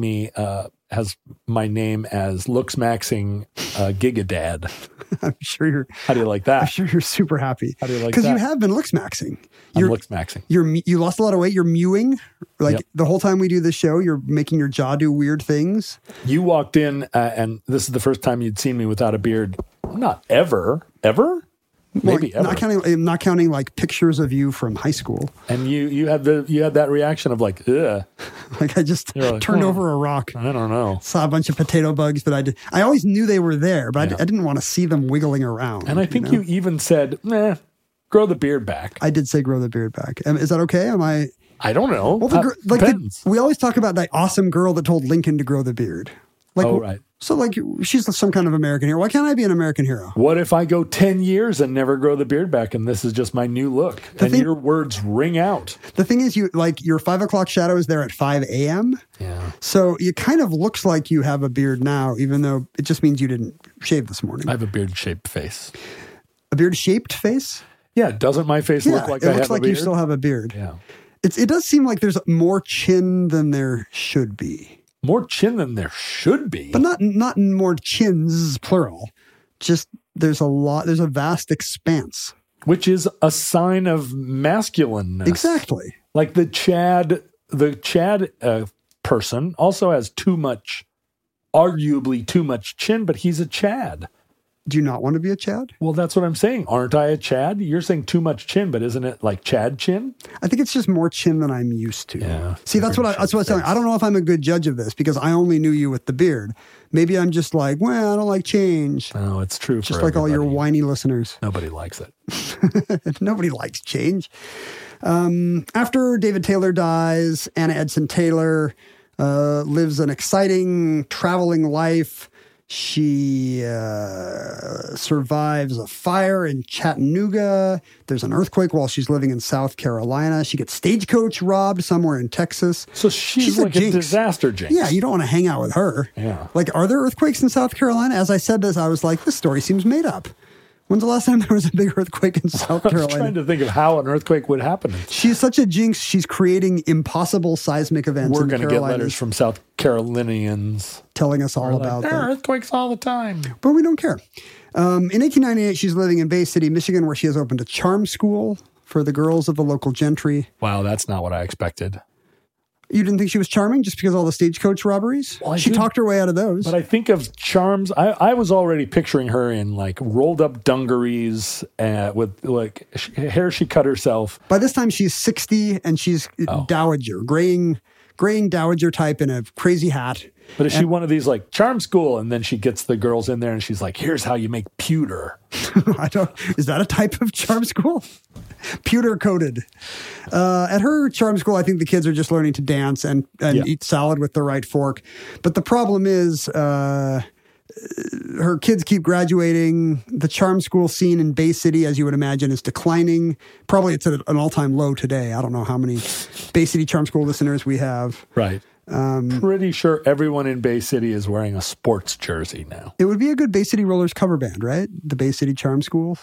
my name as Looks Maxing Gigadad. I'm sure you're. How do you like that? I'm sure you're super happy. How do you like that? Because you have been Looks Maxing. I'm Looks Maxing. You lost a lot of weight. You're mewing. The whole time we do this show, you're making your jaw do weird things. You walked in, and this is the first time you'd seen me without a beard. Not ever. Ever? Maybe ever. Not counting like pictures of you from high school. And you had that reaction of like, ugh. Like I just turned over a rock. I don't know. Saw a bunch of potato bugs that I always knew they were there, but I didn't want to see them wiggling around. And I think you even said, grow the beard back. I did say grow the beard back. Is that okay? I don't know. Well, depends. We always talk about that awesome girl that told Lincoln to grow the beard. Right. So she's some kind of American hero. Why can't I be an American hero? What if I go 10 years and never grow the beard back and this is just my new look? Your words ring out. The thing is, your 5 o'clock shadow is there at 5 a.m. Yeah. So it kind of looks like you have a beard now, even though it just means you didn't shave this morning. I have a beard-shaped face. A beard-shaped face? Yeah. Doesn't my face look like I have a beard? It looks like you still have a beard. Yeah. It does seem like there's more chin than there should be. More chin than there should be. But not more chins, plural. Just there's a vast expanse. Which is a sign of masculineness. Exactly. Like the Chad person also has arguably too much chin, but he's a Chad. Do you not want to be a Chad? Well, that's what I'm saying. Aren't I a Chad? You're saying too much chin, but isn't it like Chad chin? I think it's just more chin than I'm used to. Yeah. See, that's what I was saying. I don't know if I'm a good judge of this because I only knew you with the beard. Maybe I'm just like, well, I don't like change. No, it's true. Just like all your whiny listeners. Nobody likes it. Nobody likes change. After David Taylor dies, Anna Edson Taylor lives an exciting traveling life. She survives a fire in Chattanooga. There's an earthquake while she's living in South Carolina. She gets stagecoach robbed somewhere in Texas. So she's like a disaster jinx. Yeah, you don't want to hang out with her. Yeah. Like, are there earthquakes in South Carolina? As I said this, I was like, this story seems made up. When's the last time there was a big earthquake in South Carolina? I was trying to think of how an earthquake would happen. She's such a jinx. She's creating impossible seismic events. We're going to get letters from South Carolinians telling us all about there them. are earthquakes all the time. But we don't care. In 1898, she's living in Bay City, Michigan, where she has opened a charm school for the girls of the local gentry. Wow, that's not what I expected. You didn't think she was charming just because of all the stagecoach robberies? Well, she talked her way out of those. But I think of charms. I was already picturing her in like rolled up dungarees with like hair she cut herself. By this time, she's 60 and she's dowager, graying dowager type in a crazy hat. But is she one of these like charm school? And then she gets the girls in there and she's like, here's how you make pewter. Is that a type of charm school? Pewter coated. At her charm school, I think the kids are just learning to dance and eat salad with the right fork. But the problem is her kids keep graduating. The charm school scene in Bay City, as you would imagine, is declining. Probably it's at an all-time low today. I don't know how many Bay City charm school listeners we have. Right. Pretty sure everyone in Bay City is wearing a sports jersey now. It would be a good Bay City Rollers cover band, right? The Bay City Charm School.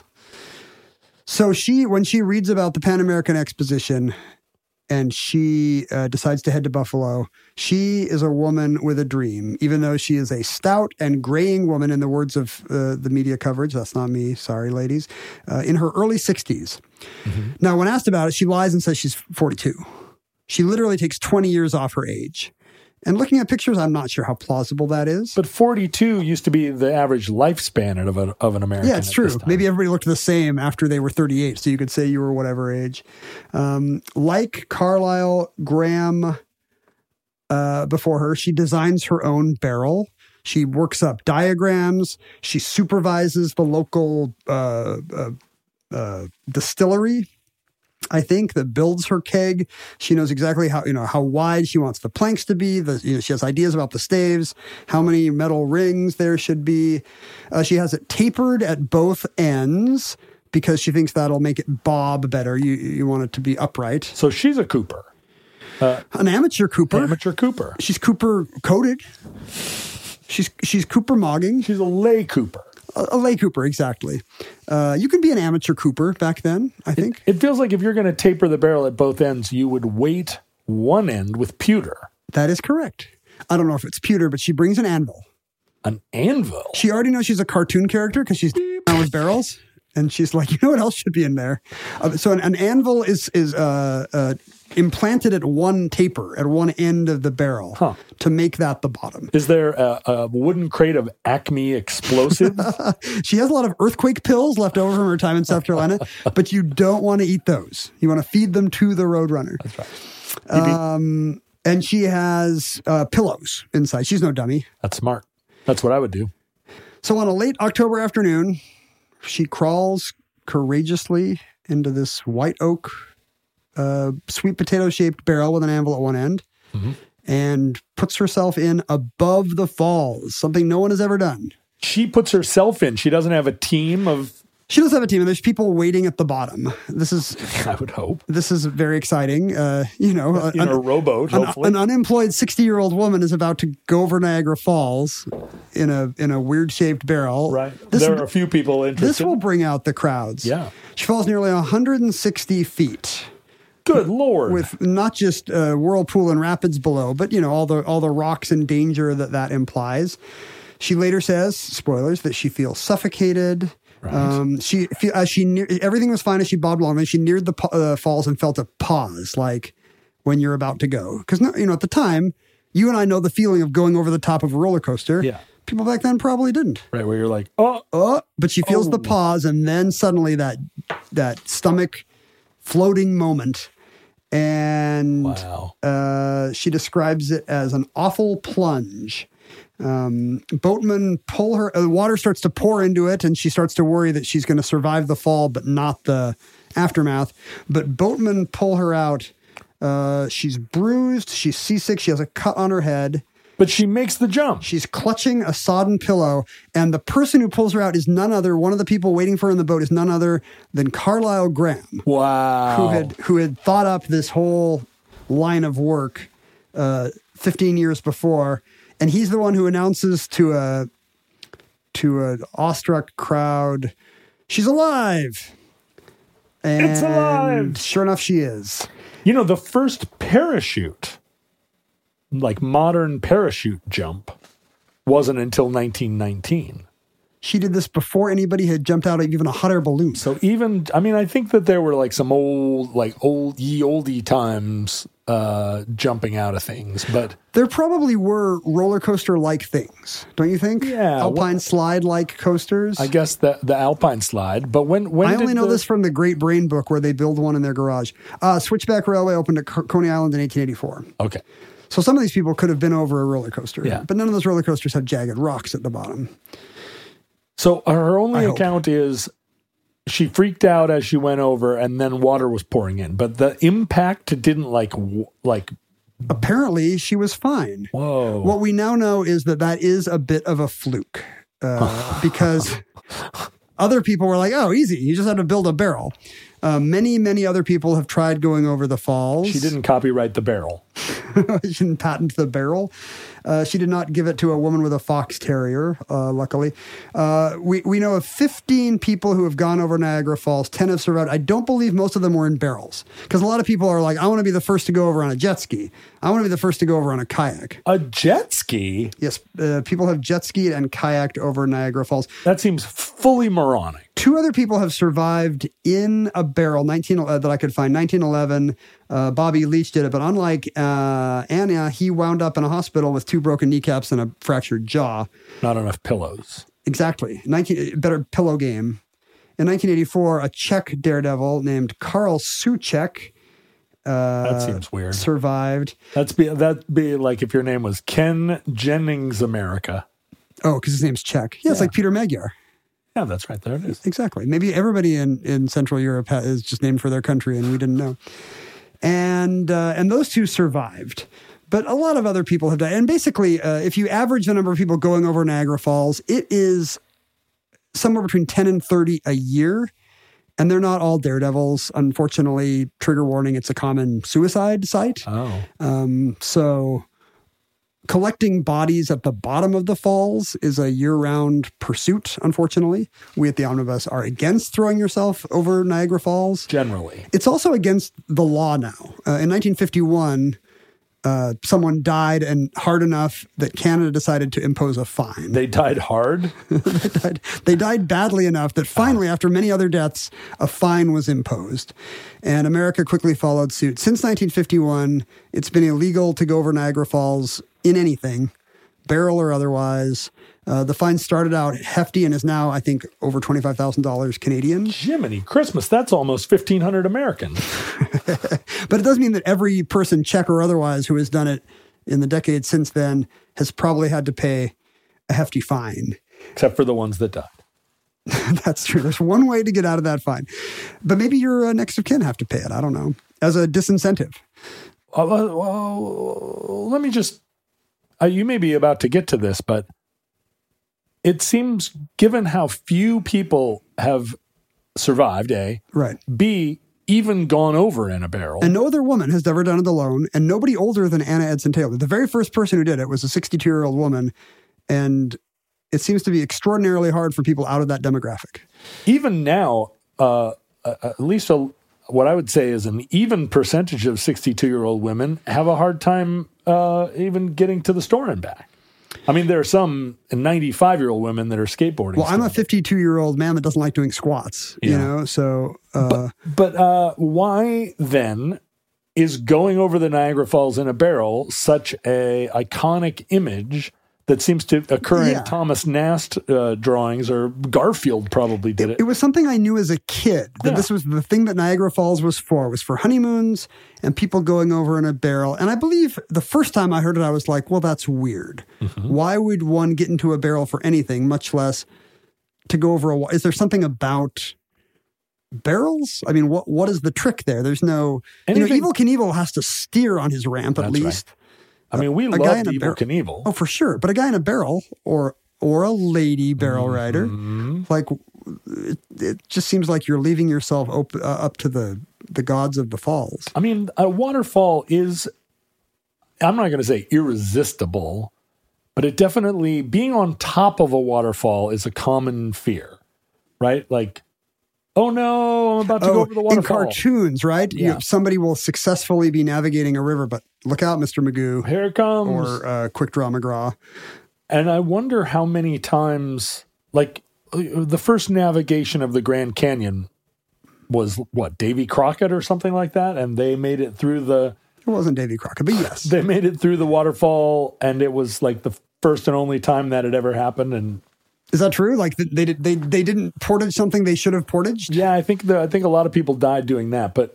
So when she reads about the Pan American Exposition and she decides to head to Buffalo, she is a woman with a dream, even though she is a stout and graying woman, in the words of the media coverage. That's not me. Sorry, ladies. In her early 60s. Mm-hmm. Now, when asked about it, she lies and says she's 42. She literally takes 20 years off her age. And looking at pictures, I'm not sure how plausible that is. But 42 used to be the average lifespan of an American. Yeah, it's true. Maybe everybody looked the same after they were 38, so you could say you were whatever age. Like Carlisle Graham before her, she designs her own barrel. She works up diagrams. She supervises the local distillery, I think, that builds her keg. She knows exactly how wide she wants the planks to be. She has ideas about the staves, how many metal rings there should be. She has it tapered at both ends because she thinks that'll make it bob better. You want it to be upright. So she's a cooper. An amateur cooper. Amateur cooper. She's cooper coated. She's cooper mogging. She's a lay cooper. A lay cooper, exactly. You could be an amateur cooper back then, I think. It feels like if you're going to taper the barrel at both ends, you would weight one end with pewter. That is correct. I don't know if it's pewter, but she brings an anvil. An anvil? She already knows she's a cartoon character because she's down with barrels. And she's like, you know what else should be in there? So an anvil is implanted at one taper, at one end of the barrel to make that the bottom. Is there a wooden crate of Acme explosives? She has a lot of earthquake pills left over from her time in South Carolina, but you don't want to eat those. You want to feed them to the Roadrunner. That's right. And she has pillows inside. She's no dummy. That's smart. That's what I would do. So on a late October afternoon, she crawls courageously into this white oak, sweet potato-shaped barrel with an anvil at one end, and puts herself in above the falls, something no one has ever done. She puts herself in. She doesn't have a team of... She does have a team, and there's people waiting at the bottom. This is... I would hope. This is very exciting. In a rowboat, hopefully. An unemployed 60-year-old woman is about to go over Niagara Falls in a weird-shaped barrel. Right. There are a few people interested. This will bring out the crowds. Yeah. She falls nearly 160 feet. Good Lord. With not just whirlpool and rapids below, but, all the rocks and danger that implies. She later says, spoilers, that she feels suffocated. Right. Everything was fine as she bobbed along. Then she neared the falls and felt a pause, like when you're about to go. Because at the time, you and I know the feeling of going over the top of a roller coaster. Yeah. People back then probably didn't. Right, where you're like, oh. But she feels the pause, and then suddenly that stomach floating moment. And wow. She describes it as an awful plunge. Boatmen pull her, the water starts to pour into it, and she starts to worry that she's going to survive the fall, but not the aftermath. But boatmen pull her out. She's bruised. She's seasick. She has a cut on her head. But she makes the jump. She's clutching a sodden pillow, and the person who pulls her out is none other. One of the people waiting for her in the boat is none other than Carlisle Graham. Wow. Who had thought up this whole line of work 15 years before, and he's the one who announces to an awestruck crowd, "She's alive." And it's alive. Sure enough, she is. You know, the first parachute, like modern parachute jump, wasn't until 1919. She did this before anybody had jumped out of even a hot air balloon. So I think that there were like some old oldie times jumping out of things, but there probably were roller coaster like things, don't you think? Yeah, Alpine slide like coasters. I guess the Alpine slide. But when I only know this from the Great Brain book, where they build one in their garage. Switchback Railway opened at Coney Island in 1884. Okay. So some of these people could have been over a roller coaster, yeah. But none of those roller coasters have jagged rocks at the bottom. So her only account is she freaked out as she went over, and then water was pouring in. But the impact didn't like. Apparently, she was fine. Whoa! What we now know is that is a bit of a fluke, because other people were like, "Oh, easy! You just had to build a barrel." Many other people have tried going over the falls. She didn't copyright the barrel. She didn't patent the barrel. She did not give it to a woman with a fox terrier, luckily. We know of 15 people who have gone over Niagara Falls. 10 have survived. I don't believe most of them were in barrels, because a lot of people are like, I want to be the first to go over on a jet ski. I want to be the first to go over on a kayak. A jet ski? Yes. People have jet skied and kayaked over Niagara Falls. That seems fully moronic. 2 other people have survived in a barrel, that I could find. 1911, Bobby Leach did it. But unlike Anna, he wound up in a hospital with 2 broken kneecaps and a fractured jaw. Not enough pillows. Exactly. Better pillow game. In 1984, a Czech daredevil named Karl Suchek that seems weird. Survived. That'd be like if your name was Ken Jennings America. Oh, because his name's Czech. Yeah, it's like Peter Magyar. Yeah, that's right. There it is. Exactly. Maybe everybody in Central Europe is just named for their country, and we didn't know. And those 2 survived. But a lot of other people have died. And basically, if you average the number of people going over Niagara Falls, it is somewhere between 10 and 30 a year. And they're not all daredevils. Unfortunately, trigger warning, it's a common suicide site. Oh. So collecting bodies at the bottom of the falls is a year-round pursuit, unfortunately. We at the Omnibus are against throwing yourself over Niagara Falls. Generally. It's also against the law now. In 1951, someone died, and hard enough that Canada decided to impose a fine. They died hard? They died badly enough that finally, after many other deaths, a fine was imposed. And America quickly followed suit. Since 1951, it's been illegal to go over Niagara Falls in anything, barrel or otherwise. The fine started out hefty and is now, I think, over $25,000 Canadian. Jiminy Christmas, that's almost 1,500 American. But it does mean that every person, Czech or otherwise, who has done it in the decades since then has probably had to pay a hefty fine. Except for the ones that died. That's true. There's one way to get out of that fine. But maybe your next of kin have to pay it. I don't know. As a disincentive. Well, let me just... you may be about to get to this, but it seems, given how few people have survived, A, right, B, even gone over in a barrel. And no other woman has ever done it alone, and nobody older than Anna Edson Taylor. The very first person who did it was a 62-year-old woman, and it seems to be extraordinarily hard for people out of that demographic. Even now, at least what I would say is an even percentage of 62-year-old women have a hard time even getting to the store and back. I mean, there are some 95-year-old women that are skateboarding. Well, I'm a 52-year-old man that doesn't like doing squats, you know, so... But why, then, is going over the Niagara Falls in a barrel such a iconic image that seems to occur Yeah. in Thomas Nast drawings, or Garfield probably did it. It was something I knew as a kid, that Yeah. this was the thing that Niagara Falls was for honeymoons and people going over in a barrel. And I believe the first time I heard it, I was like, well, that's weird. Mm-hmm. Why would one get into a barrel for anything, much less to go over a... Is there something about barrels? I mean, what is the trick there? There's no... Anything- Evil Knievel has to steer on his ramp at That's least. I mean, we a guy loved in a Evel barrel- Knievel. Oh, for sure. But a guy in a barrel or a lady barrel rider, like it just seems like you're leaving yourself up to the gods of the falls. I mean, a waterfall is, I'm not going to say irresistible, but it definitely, being on top of a waterfall is a common fear, right? Like, oh no, I'm about to go over the in waterfall. cartoons, right? Yeah. Somebody will successfully be navigating a river, but look out, Mr. Magoo, Here it comes. or Quick Draw McGraw. And I wonder how many times, like the first navigation of the Grand Canyon was what, Davy Crockett or something like that, and they made it through the It wasn't Davy Crockett, but yes. they made it through the waterfall, and it was like the first and only time that had ever happened. And Is that true? Like they didn't portage something they should have portaged? yeah, I think a lot of people died doing that, but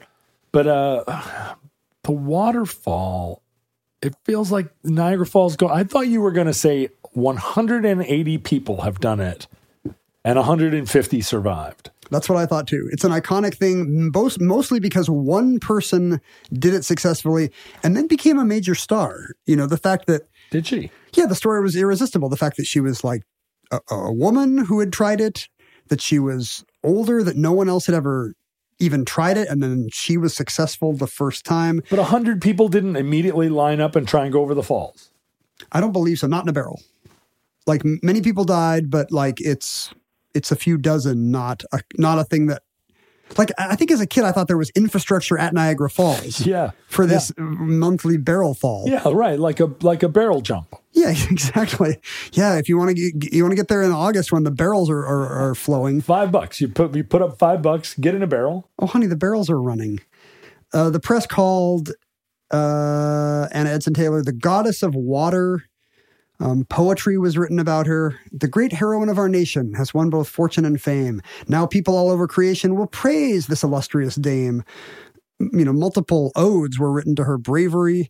the waterfall, it feels like Niagara Falls I thought you were going to say 180 people have done it and 150 survived. That's what I thought too. It's an iconic thing, mostly because one person did it successfully and then became a major star. The fact that, Did she? yeah, the story was irresistible. The fact that she was like a woman who had tried it, that she was older, that no one else had ever even tried it, and then she was successful the first time. But 100 people didn't immediately line up and try and go over the falls. I don't believe so. Not in a barrel. Like many people died, but like it's a few dozen, not a thing that. Like I think as a kid, I thought there was infrastructure at Niagara Falls. Yeah. For this monthly barrel fall. Yeah, right. Like a barrel jump. Yeah, exactly. Yeah, if you want to get there in August when the barrels are flowing. $5. You put up $5, get in a barrel. Oh, honey, the barrels are running. The press called Anna Edson Taylor the goddess of water. Poetry was written about her. The great heroine of our nation has won both fortune and fame. Now people all over creation will praise this illustrious dame. Multiple odes were written to her bravery.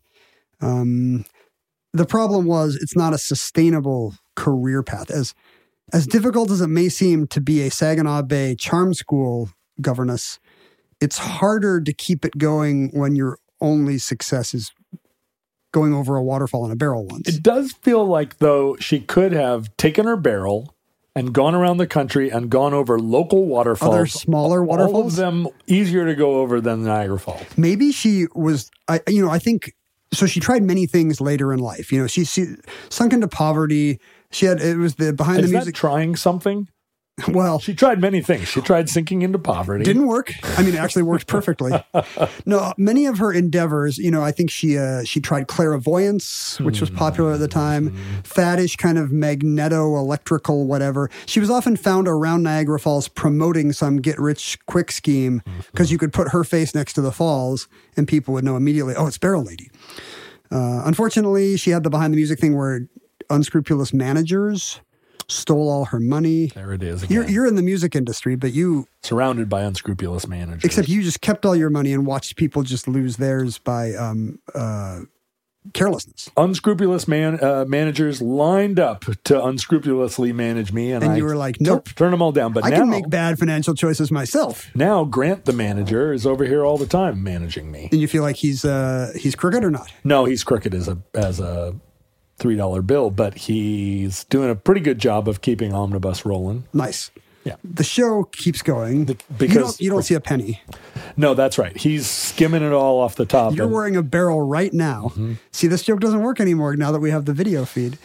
The problem was it's not a sustainable career path. As difficult as it may seem to be a Saginaw Bay charm school governess, it's harder to keep it going when your only success is going over a waterfall in a barrel once. It does feel like, though, she could have taken her barrel and gone around the country and gone over local waterfalls. Other smaller waterfalls? All of them easier to go over than Niagara Falls. Maybe she was, I think, so she tried many things later in life. She sunk into poverty. It was the behind Is the that music. trying something? Well, She tried many things. She tried sinking into poverty. didn't work. I mean, it actually worked perfectly. No, many of her endeavors, I think she tried clairvoyance, which was popular at the time, faddish kind of magneto-electrical whatever. She was often found around Niagara Falls promoting some get-rich-quick scheme because you could put her face next to the falls and people would know immediately, oh, it's Barrel Lady. Unfortunately, she had the behind-the-music thing where unscrupulous managers stole all her money. There it is again. You're in the music industry, but you... Surrounded by unscrupulous managers. Except you just kept all your money and watched people just lose theirs by carelessness. Unscrupulous managers lined up to unscrupulously manage me. And You were like, nope. Turn them all down. But I now, can make bad financial choices myself. now Grant, the manager, is over here all the time managing me. And you feel like he's crooked or not? No, he's crooked as a $3 bill, but he's doing a pretty good job of keeping Omnibus rolling. Nice. Yeah. The show keeps going. Because you don't see a penny. No, that's right. He's skimming it all off the top. You're wearing a barrel right now. Mm-hmm. See, this joke doesn't work anymore now that we have the video feed.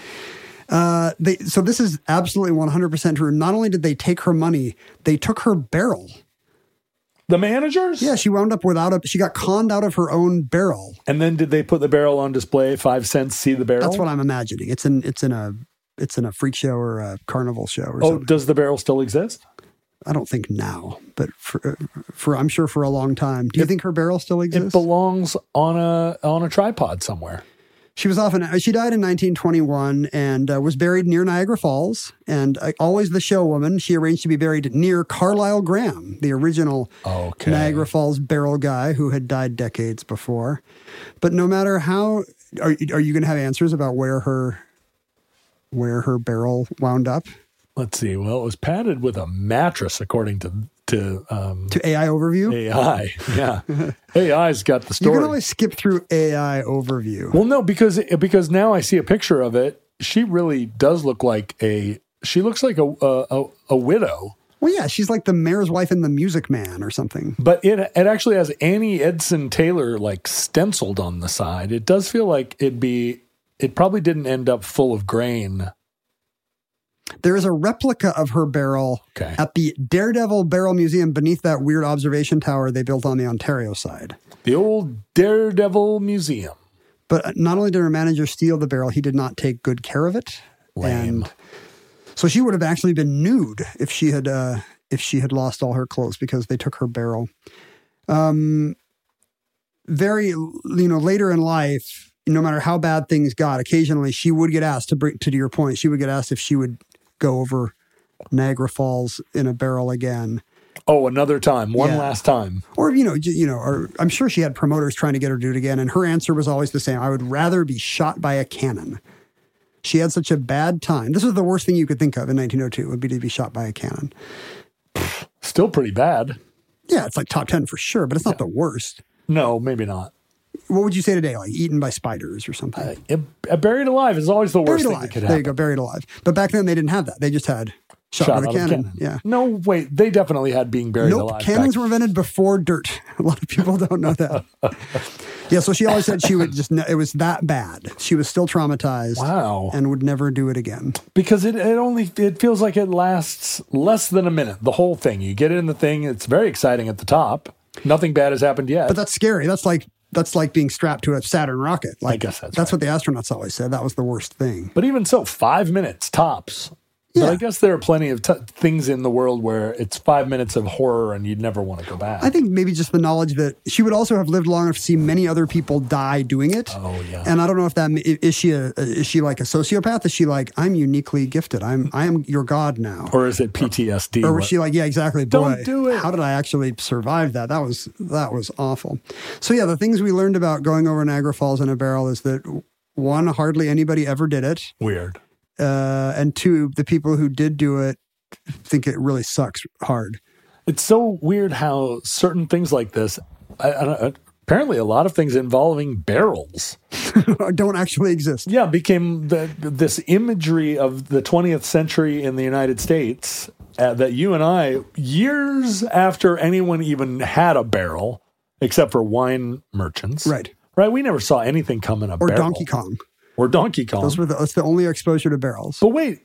So this is absolutely 100% true. Not only did they take her money, they took her barrel. The managers? Yeah, she wound up she got conned out of her own barrel. And then did they put the barrel on display? 5 cents, see the barrel? That's what I'm imagining. It's in a freak show or a carnival show or Oh, something. does the barrel still exist? I don't think now, but for I'm sure for a long time. Do you think her barrel still It exists? belongs on a tripod somewhere. She died in 1921 and was buried near Niagara Falls. And always the show woman, she arranged to be buried near Carlisle Graham, the original Niagara Falls barrel guy who had died decades before. But no matter how, are you going to have answers about where her barrel wound up? Let's see. Well, it was padded with a mattress, according to AI Overview. AI, yeah. AI's got the story. You can always skip through AI Overview. Well, no, because now I see a picture of it. She really does look like a widow. Well, yeah, she's like the mayor's wife in The Music Man or something. But it actually has Annie Edson Taylor like stenciled on the side. It does feel like it probably didn't end up full of grain. There is a replica of her barrel at the Daredevil Barrel Museum beneath that weird observation tower they built on the Ontario side. The old Daredevil Museum. But not only did her manager steal the barrel, he did not take good care of it. Lame. And so she would have actually been nude if she had lost all her clothes because they took her barrel. Later in life, no matter how bad things got, occasionally she would get asked to your point, she would get asked if she would go over Niagara Falls in a barrel again. Oh, another time, last time. Or, or I'm sure she had promoters trying to get her to do it again. And her answer was always the same. I would rather be shot by a cannon. She had such a bad time. This was the worst thing you could think of in 1902 would be to be shot by a cannon. Still pretty bad. Yeah, it's like top 10 for sure, but it's not the worst. No, maybe not. What would you say today? Like eaten by spiders or something? Buried alive is always the worst thing that could happen. There you go, buried alive. But back then they didn't have that. They just had shot with a cannon. Yeah. No, wait. They definitely had being buried alive. Cannons were invented before dirt. A lot of people don't know that. Yeah, so she always said she would it was that bad. She was still traumatized. Wow. And would never do it again. Because it feels like it lasts less than a minute. The whole thing. You get in the thing. It's very exciting at the top. Nothing bad has happened yet. But that's scary. That's like being strapped to a Saturn rocket. Like, I guess that's right. What the astronauts always said. That was the worst thing. But even so, 5 minutes tops. Yeah. But I guess there are plenty of things in the world where it's 5 minutes of horror and you'd never want to go back. I think maybe just the knowledge that she would also have lived long enough to see many other people die doing it. Oh, yeah. And I don't know if is she like a sociopath? Is she like, I'm uniquely gifted. I am your god now. Or is it PTSD? Or was she like, yeah, exactly. Don't do it. How did I actually survive that? That was awful. So yeah, the things we learned about going over Niagara Falls in a barrel is that one, hardly anybody ever did it. Weird. And two, the people who did do it think it really sucks hard. It's so weird how certain things like this, apparently a lot of things involving barrels don't actually exist. Yeah, became this imagery of the 20th century in the United States that you and I, years after anyone even had a barrel, except for wine merchants. Right. We never saw anything come in a barrel. Or Donkey Kong. That's the only exposure to barrels. But wait,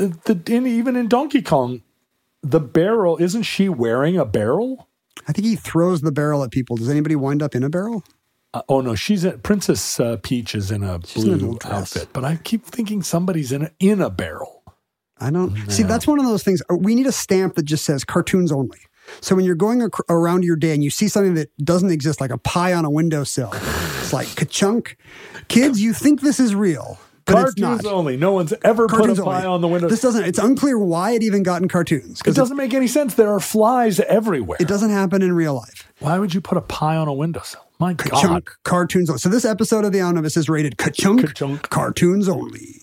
even in Donkey Kong, the barrel, isn't she wearing a barrel? I think he throws the barrel at people. Does anybody wind up in a barrel? Oh, no, Princess Peach is in a blue outfit. But I keep thinking somebody's in a barrel. I don't... See, that's one of those things. We need a stamp that just says cartoons only. So when you're going around your day and you see something that doesn't exist, like a pie on a windowsill, it's like ka-chunk. Kids, you think this is real, but cartoons it's not. Only. No one's ever put a pie on the window. It's unclear why it even got in cartoons. It doesn't make any sense. There are flies everywhere. It doesn't happen in real life. Why would you put a pie on a windowsill? My ka-chunk, God. Cartoons only. So this episode of The Omnibus is rated ka-chunk, cartoons only.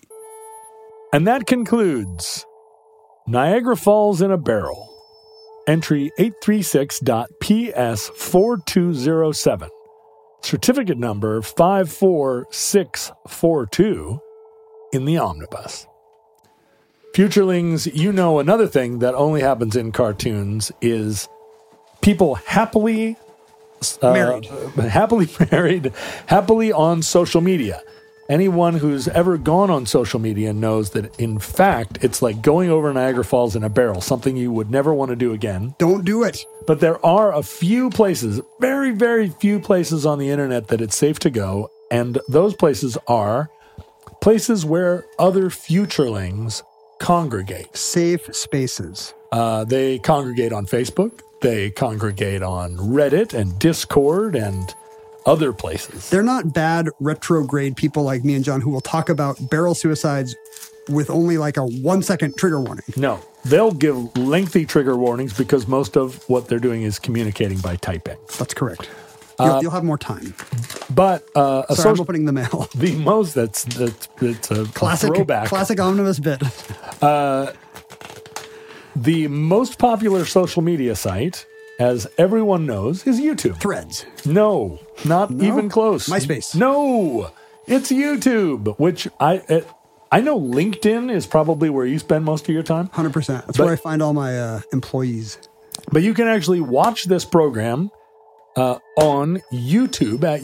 And that concludes Niagara Falls in a Barrel. Entry 836.PS4207. Certificate number 54642 in the omnibus. Futurelings, you know another thing that only happens in cartoons is people happily married, happily on social media. Anyone who's ever gone on social media knows that, in fact, it's like going over Niagara Falls in a barrel, something you would never want to do again. Don't do it. But there are a few places, very, very few places on the internet that it's safe to go. And those places are places where other futurelings congregate. Safe spaces. They congregate on Facebook. They congregate on Reddit and Discord and other places. They're not bad retrograde people like me and John who will talk about barrel suicides with only like a 1-second trigger warning. No, they'll give lengthy trigger warnings because most of what they're doing is communicating by typing. That's correct. You'll have more time. But Sorry, I'm opening the mail. the most that's a throwback. Classic omnibus bit. The most popular social media site, as everyone knows, is YouTube. Threads. No, not even close. MySpace. No, it's YouTube, which I know LinkedIn is probably where you spend most of your time. 100%. That's where I find all my employees. But you can actually watch this program on YouTube at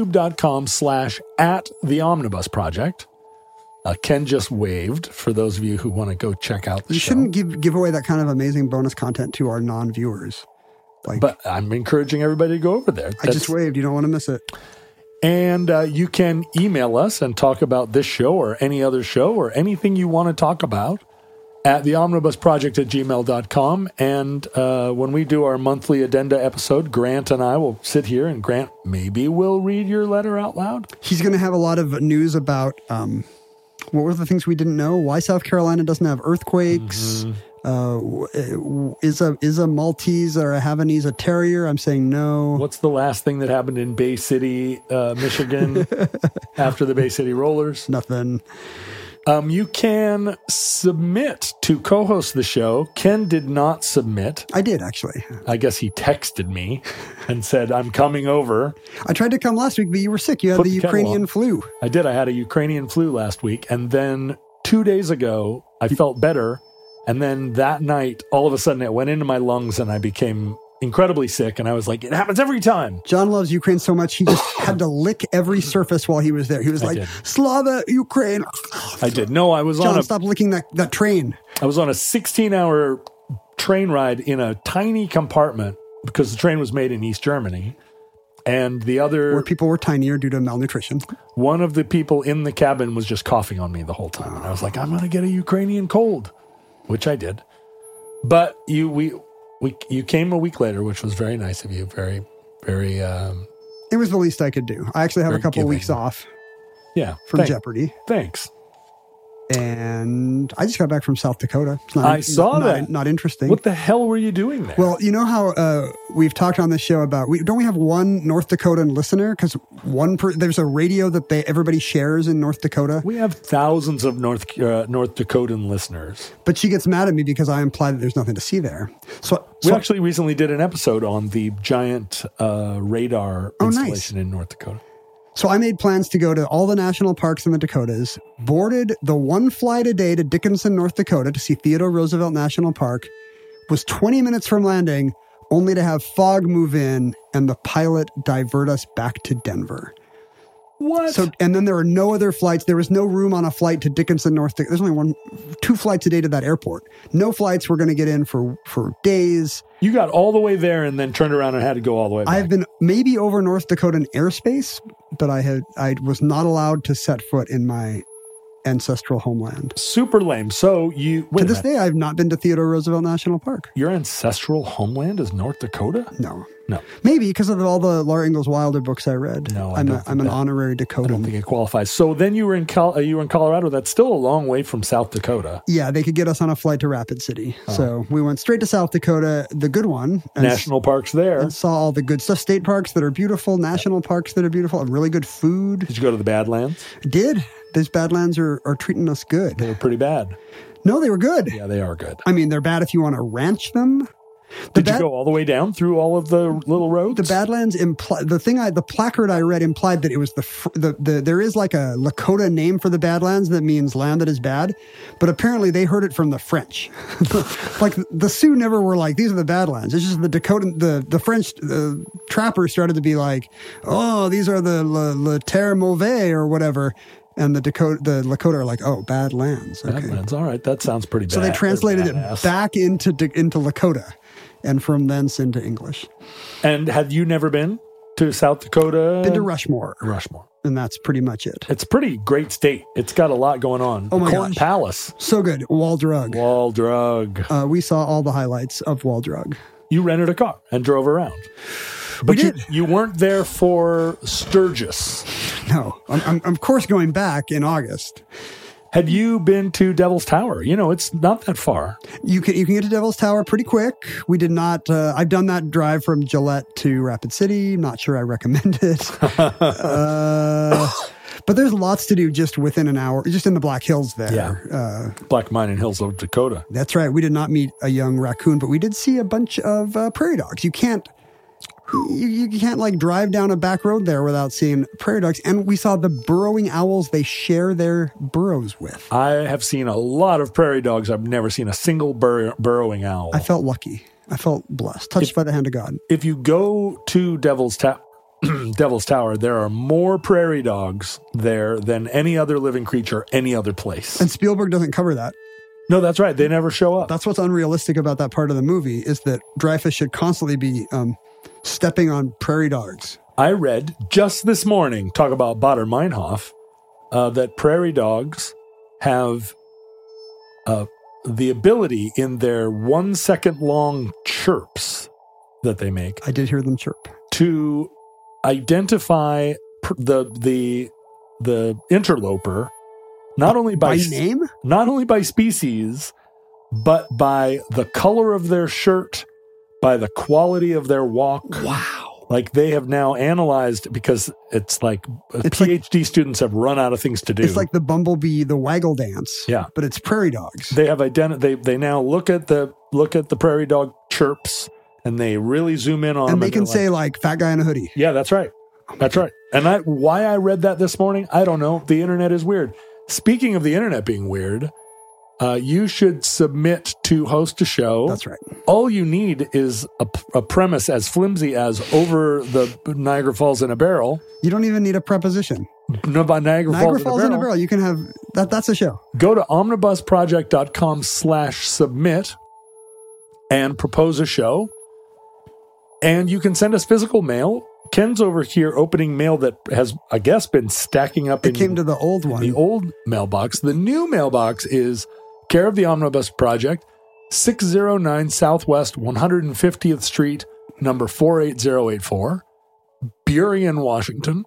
youtube.com/@theomnibusproject. Ken just waved for those of you who want to go check out the You show. shouldn't give away that kind of amazing bonus content to our non-viewers. But I'm encouraging everybody to go over there. I just waved. You don't want to miss it. And you can email us and talk about this show or any other show or anything you want to talk about at theomnibusproject@gmail.com. And when we do our monthly addenda episode, Grant and I will sit here, and Grant maybe will read your letter out loud. He's going to have a lot of news about what were the things we didn't know? Why South Carolina doesn't have earthquakes? Is a Maltese or a Havanese a terrier? I'm saying no. What's the last thing that happened in Bay City, Michigan, after the Bay City Rollers? Nothing. You can submit to co-host the show. Ken did not submit. I did, actually. I guess he texted me and said, I'm coming over. I tried to come last week, but you were sick. You had the Ukrainian flu. I did. I had a Ukrainian flu last week. And then 2 days ago, I felt better. And then that night, all of a sudden, it went into my lungs and I became incredibly sick. And I was like, it happens every time. John loves Ukraine so much, he just had to lick every surface while he was there. He was like, Slava Ukraine. I did. No, I was John, stop licking that train. I was on a 16-hour train ride in a tiny compartment because the train was made in East Germany. And the other... Where people were tinier due to malnutrition. One of the people in the cabin was just coughing on me the whole time. And I was like, I'm going to get a Ukrainian cold, which I did. But you came a week later, which was very nice of you. Very, very... it was the least I could do. I actually have a couple of weeks off. Yeah. From Jeopardy. Thanks. And I just got back from South Dakota. It's not, I saw that. Not interesting. What the hell were you doing there? Well, you know how we've talked on this show about don't we have one North Dakotan listener? Because there's a radio that everybody shares in North Dakota. We have thousands of North Dakotan listeners. But she gets mad at me because I imply that there's nothing to see there. So we actually recently did an episode on the giant radar installation in North Dakota. So I made plans to go to all the national parks in the Dakotas, boarded the one flight a day to Dickinson, North Dakota to see Theodore Roosevelt National Park, was 20 minutes from landing, only to have fog move in and the pilot divert us back to Denver. What? So, and then there were no other flights. There was no room on a flight to Dickinson, North Dakota. There's only 2 flights a day to that airport. No flights were going to get in for days. You got all the way there and then turned around and had to go all the way back. I've been maybe over North Dakotan airspace, but I was not allowed to set foot in my ancestral homeland. Super lame. So to this day, I've not been to Theodore Roosevelt National Park. Your ancestral homeland is North Dakota? No. No. Maybe because of all the Laura Ingalls Wilder books I read. No, I'm an honorary Dakotan. I don't think it qualifies. So then you were in Colorado. That's still a long way from South Dakota. Yeah, they could get us on a flight to Rapid City. Oh. So we went straight to South Dakota, the good one. National parks there. And saw all the good stuff. State parks that are beautiful, national parks that are beautiful, and really good food. Did you go to the Badlands? Did. These Badlands are treating us good. They were pretty bad. No, they were good. Yeah, they are good. I mean, they're bad if you want to ranch them. Did you go all the way down through all of the little roads? The Badlands the placard I read implied that it was there is like a Lakota name for the Badlands that means land that is bad, but apparently they heard it from the French. Like the Sioux never were like, these are the Badlands. It's just the the French trappers started to be like, oh, these are the Le Terre Mauvais or whatever. And the Lakota are like, oh, Badlands. Okay. Badlands, all right, that sounds pretty bad. So they translated it back into Lakota, and from thence into English. And have you never been to South Dakota? Been to Rushmore. And that's pretty much it. It's a pretty great state. It's got a lot going on. Oh my Corn gosh. Palace. So good. Wall Drug. We saw all the highlights of Wall Drug. You rented a car and drove around. But you weren't there for Sturgis. No, I'm of course going back in August. Had you been to Devil's Tower? It's not that far. You can get to Devil's Tower pretty quick. We did not. I've done that drive from Gillette to Rapid City. Not sure I recommend it. But there's lots to do just within an hour, just in the Black Hills there. Yeah. Black Mining Hills of Dakota. That's right. We did not meet a young raccoon, but we did see a bunch of prairie dogs. You can't like drive down a back road there without seeing prairie dogs. And we saw the burrowing owls they share their burrows with. I have seen a lot of prairie dogs. I've never seen a single burrowing owl. I felt lucky. I felt blessed, touched by the hand of God. If you go to Devil's Tower, there are more prairie dogs there than any other living creature, any other place. And Spielberg doesn't cover that. No, that's right. They never show up. That's what's unrealistic about that part of the movie, is that Dreyfuss should constantly be stepping on prairie dogs. I read just this morning, talk about Bader Meinhof, that prairie dogs have the ability in their 1 second long chirps that they make. I did hear them chirp. To identify the interloper, not only by name, not only by species, but by the color of their shirt, by the quality of their walk. Wow. Like they have now analyzed, because it's PhD students have run out of things to do. It's like the bumblebee, the waggle dance. Yeah. But it's prairie dogs. They have they now look at the prairie dog chirps, and they really zoom in on them. And they can say like fat guy in a hoodie. Yeah, that's right. That's right. And why I read that this morning, I don't know. The internet is weird. Speaking of the internet being weird, you should submit to host a show. That's right. All you need is a premise as flimsy as over the Niagara Falls in a barrel. You don't even need a preposition. No, about Niagara Falls in a barrel. You can have that. That's a show. Go to omnibusproject.com/submit and propose a show. And you can send us physical mail. Ken's over here opening mail that has, I guess, been stacking up. It came to the old one. The old mailbox. The new mailbox is care of the Omnibus Project, 609 Southwest 150th Street, number 48084, Burien, Washington,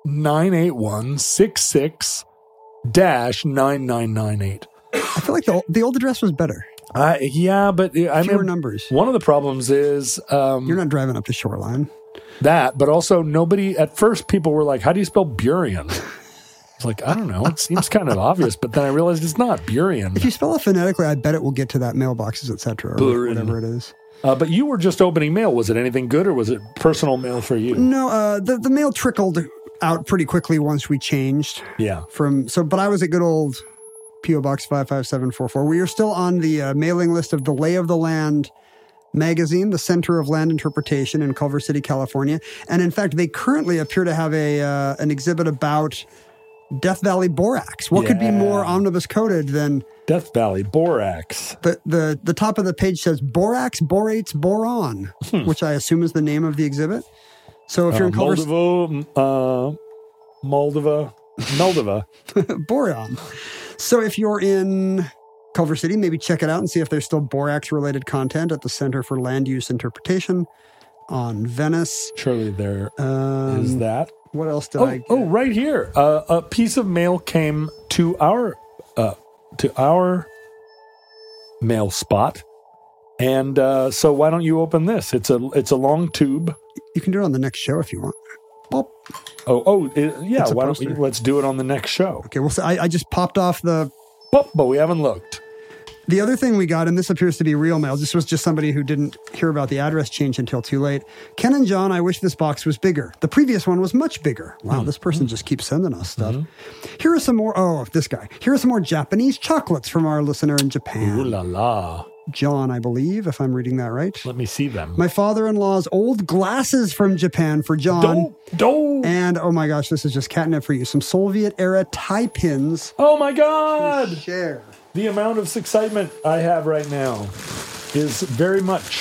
98166-9998. I feel like the old address was better. Yeah, but fewer numbers. One of the problems is you're not driving up to Shoreline. That, but also nobody. At first, people were like, "How do you spell Burien?" It's like, I don't know. It seems kind of obvious, but then I realized it's not Burien. If you spell it phonetically, I bet it will get to that mailboxes, etc., or whatever it is. But you were just opening mail. Was it anything good, or was it personal mail for you? No, the mail trickled out pretty quickly once we changed. Yeah. But I was at good old P.O. Box 55744. We are still on the mailing list of the Lay of the Land magazine, the Center of Land Interpretation in Culver City, California. And in fact, they currently appear to have an exhibit about Death Valley borax. What could be more omnibus coded than Death Valley borax? The top of the page says borax, borates, boron, which I assume is the name of the exhibit. So if you're in Culver Moldova, boron. So if you're in Culver City, maybe check it out and see if there's still borax-related content at the Center for Land Use Interpretation on Venice. Surely there is that. What else did I get? Oh, right here. A piece of mail came to our mail spot. And so why don't you open this? It's a long tube. You can do it on the next show if you want. Boop. Yeah. Why don't we? Let's do it on the next show. Okay. Well, so I just popped off the. But we haven't looked. The other thing we got, and this appears to be real mail, this was just somebody who didn't hear about the address change until too late. Ken and John, I wish this box was bigger. The previous one was much bigger. Wow, this person just keeps sending us stuff. Here are some more, this guy. Here are some more Japanese chocolates from our listener in Japan. Ooh la la. John, I believe, if I'm reading that right. Let me see them. My father-in-law's old glasses from Japan for John. And, oh my gosh, this is just catnip for you. Some Soviet-era tie pins. Oh my God! Share. The amount of excitement I have right now is very much.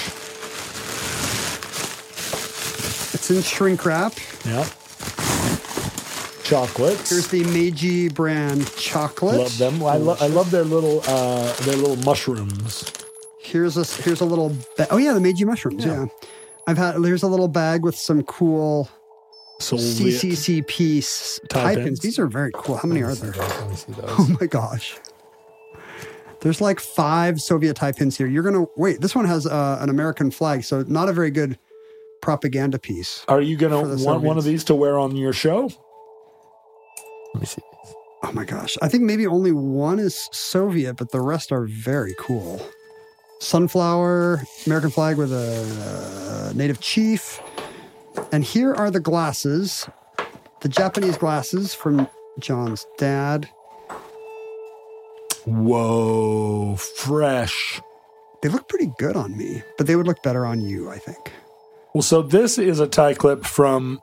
It's in shrink wrap. Yeah. Chocolates. Here's the Meiji brand chocolate. Love them. I love their little mushrooms. Here's a little. The Meiji mushrooms. Yeah. Here's a little bag with some cool Soviet CCCP tie pins. These are very cool. How many are there? Let me see those. Oh my gosh. There's like 5 Soviet tie pins here. You're going to, wait, this one has an American flag, so not a very good propaganda piece. Are you going to want one of these to wear on your show? Let me see. Oh my gosh. I think maybe only one is Soviet, but the rest are very cool. Sunflower, American flag with a native chief. And here are the glasses, the Japanese glasses from John's dad. Whoa, fresh. They look pretty good on me, but they would look better on you, I think. Well, so this is a tie clip from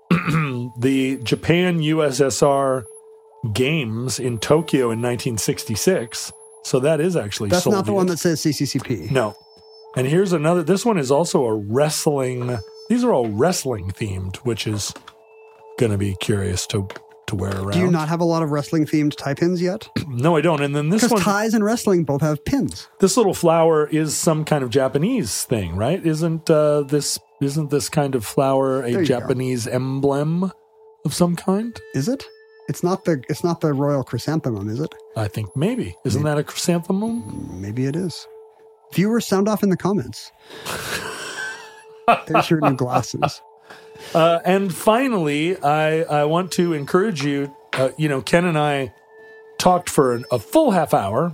the Japan USSR Games in Tokyo in 1966. So that is actually That's Soviet. not the one that says CCCP. No. And here's another. This one is also a wrestling. These are all wrestling themed, which is going to be curious to wear around. Do you not have a lot of wrestling themed tie pins yet? No, I don't. And then this Because one, ties and wrestling both have pins. this little flower is some kind of Japanese thing, right? Isn't this kind of flower a Japanese emblem of some kind? Is it? It's not the royal chrysanthemum, is it? I think maybe. Isn't that a chrysanthemum? Maybe it is. Viewers, sound off in the comments. There's your new glasses. And finally, I want to encourage you. Ken and I talked for a full half hour,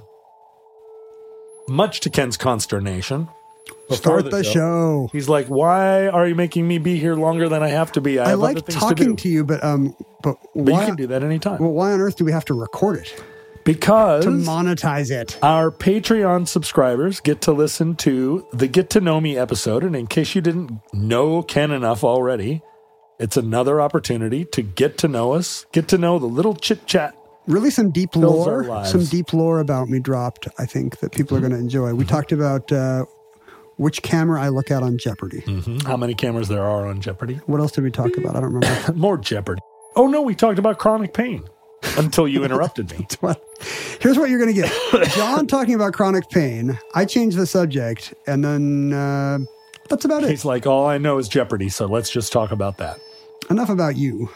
much to Ken's consternation. Start the show. He's like, "Why are you making me be here longer than I have to be? I have like other things talking to to you, but But why, you can do that anytime. Well, why on earth do we have to record it Because to monetize it? Our Patreon subscribers get to listen to the Get to Know Me episode. And in case you didn't know Ken enough already, it's another opportunity to get to know us, get to know the little chit-chat. Really some deep Fills our lore. lives. Some deep lore about me dropped, I think, that people are going to enjoy. We talked about which camera I look at on Jeopardy. Mm-hmm. How many cameras there are on Jeopardy? What else did we talk about? I don't remember. More Jeopardy. Oh, no, we talked about chronic pain until you interrupted me. Here's what you're going to get. John talking about chronic pain. I changed the subject, and then that's about it. He's like, all I know is Jeopardy, so let's just talk about that. Enough about you.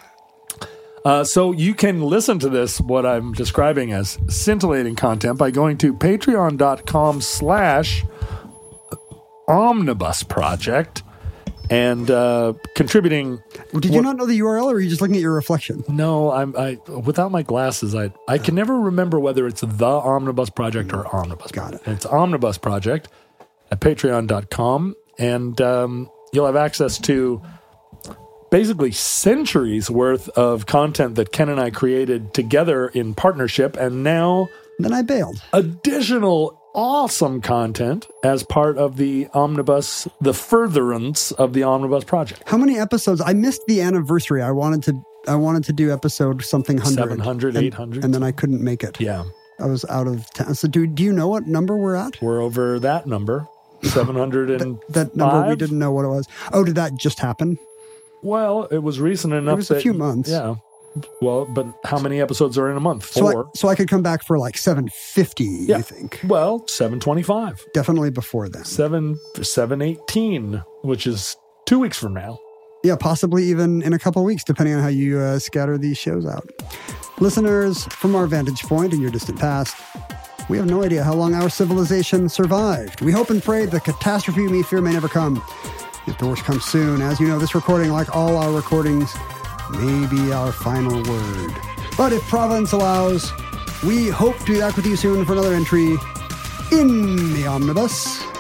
So you can listen to this, what I'm describing as scintillating content, by going to patreon.com/omnibus project and contributing. Did you not know the URL, or are you just looking at your reflection? No, I without my glasses, I can never remember whether it's the Omnibus Project or Omnibus. Got it. It's Omnibus Project at patreon.com, and you'll have access to basically centuries worth of content that Ken and I created together in partnership, and now Then I bailed. additional awesome content as part of the Omnibus, the furtherance of the Omnibus Project. How many episodes? I missed the anniversary. I wanted to do episode something 100. 700, 800. And then I couldn't make it. Yeah. I was out of town. So do you know what number we're at? We're over that number, 705. That number, we didn't know what it was. Oh, did that just happen? Well, it was recent enough. It was a few months. Yeah. Well, but how many episodes are in a month? 4. So I could come back for like 750, Yeah. I think. Well, 725. Definitely before then. 718, which is 2 weeks from now. Yeah, possibly even in a couple of weeks, depending on how you scatter these shows out. Listeners, from our vantage point in your distant past, we have no idea how long our civilization survived. We hope and pray the catastrophe we fear may never come. If the worst comes soon, as you know, this recording, like all our recordings, may be our final word. But if Providence allows, we hope to be back with you soon for another entry in the Omnibus.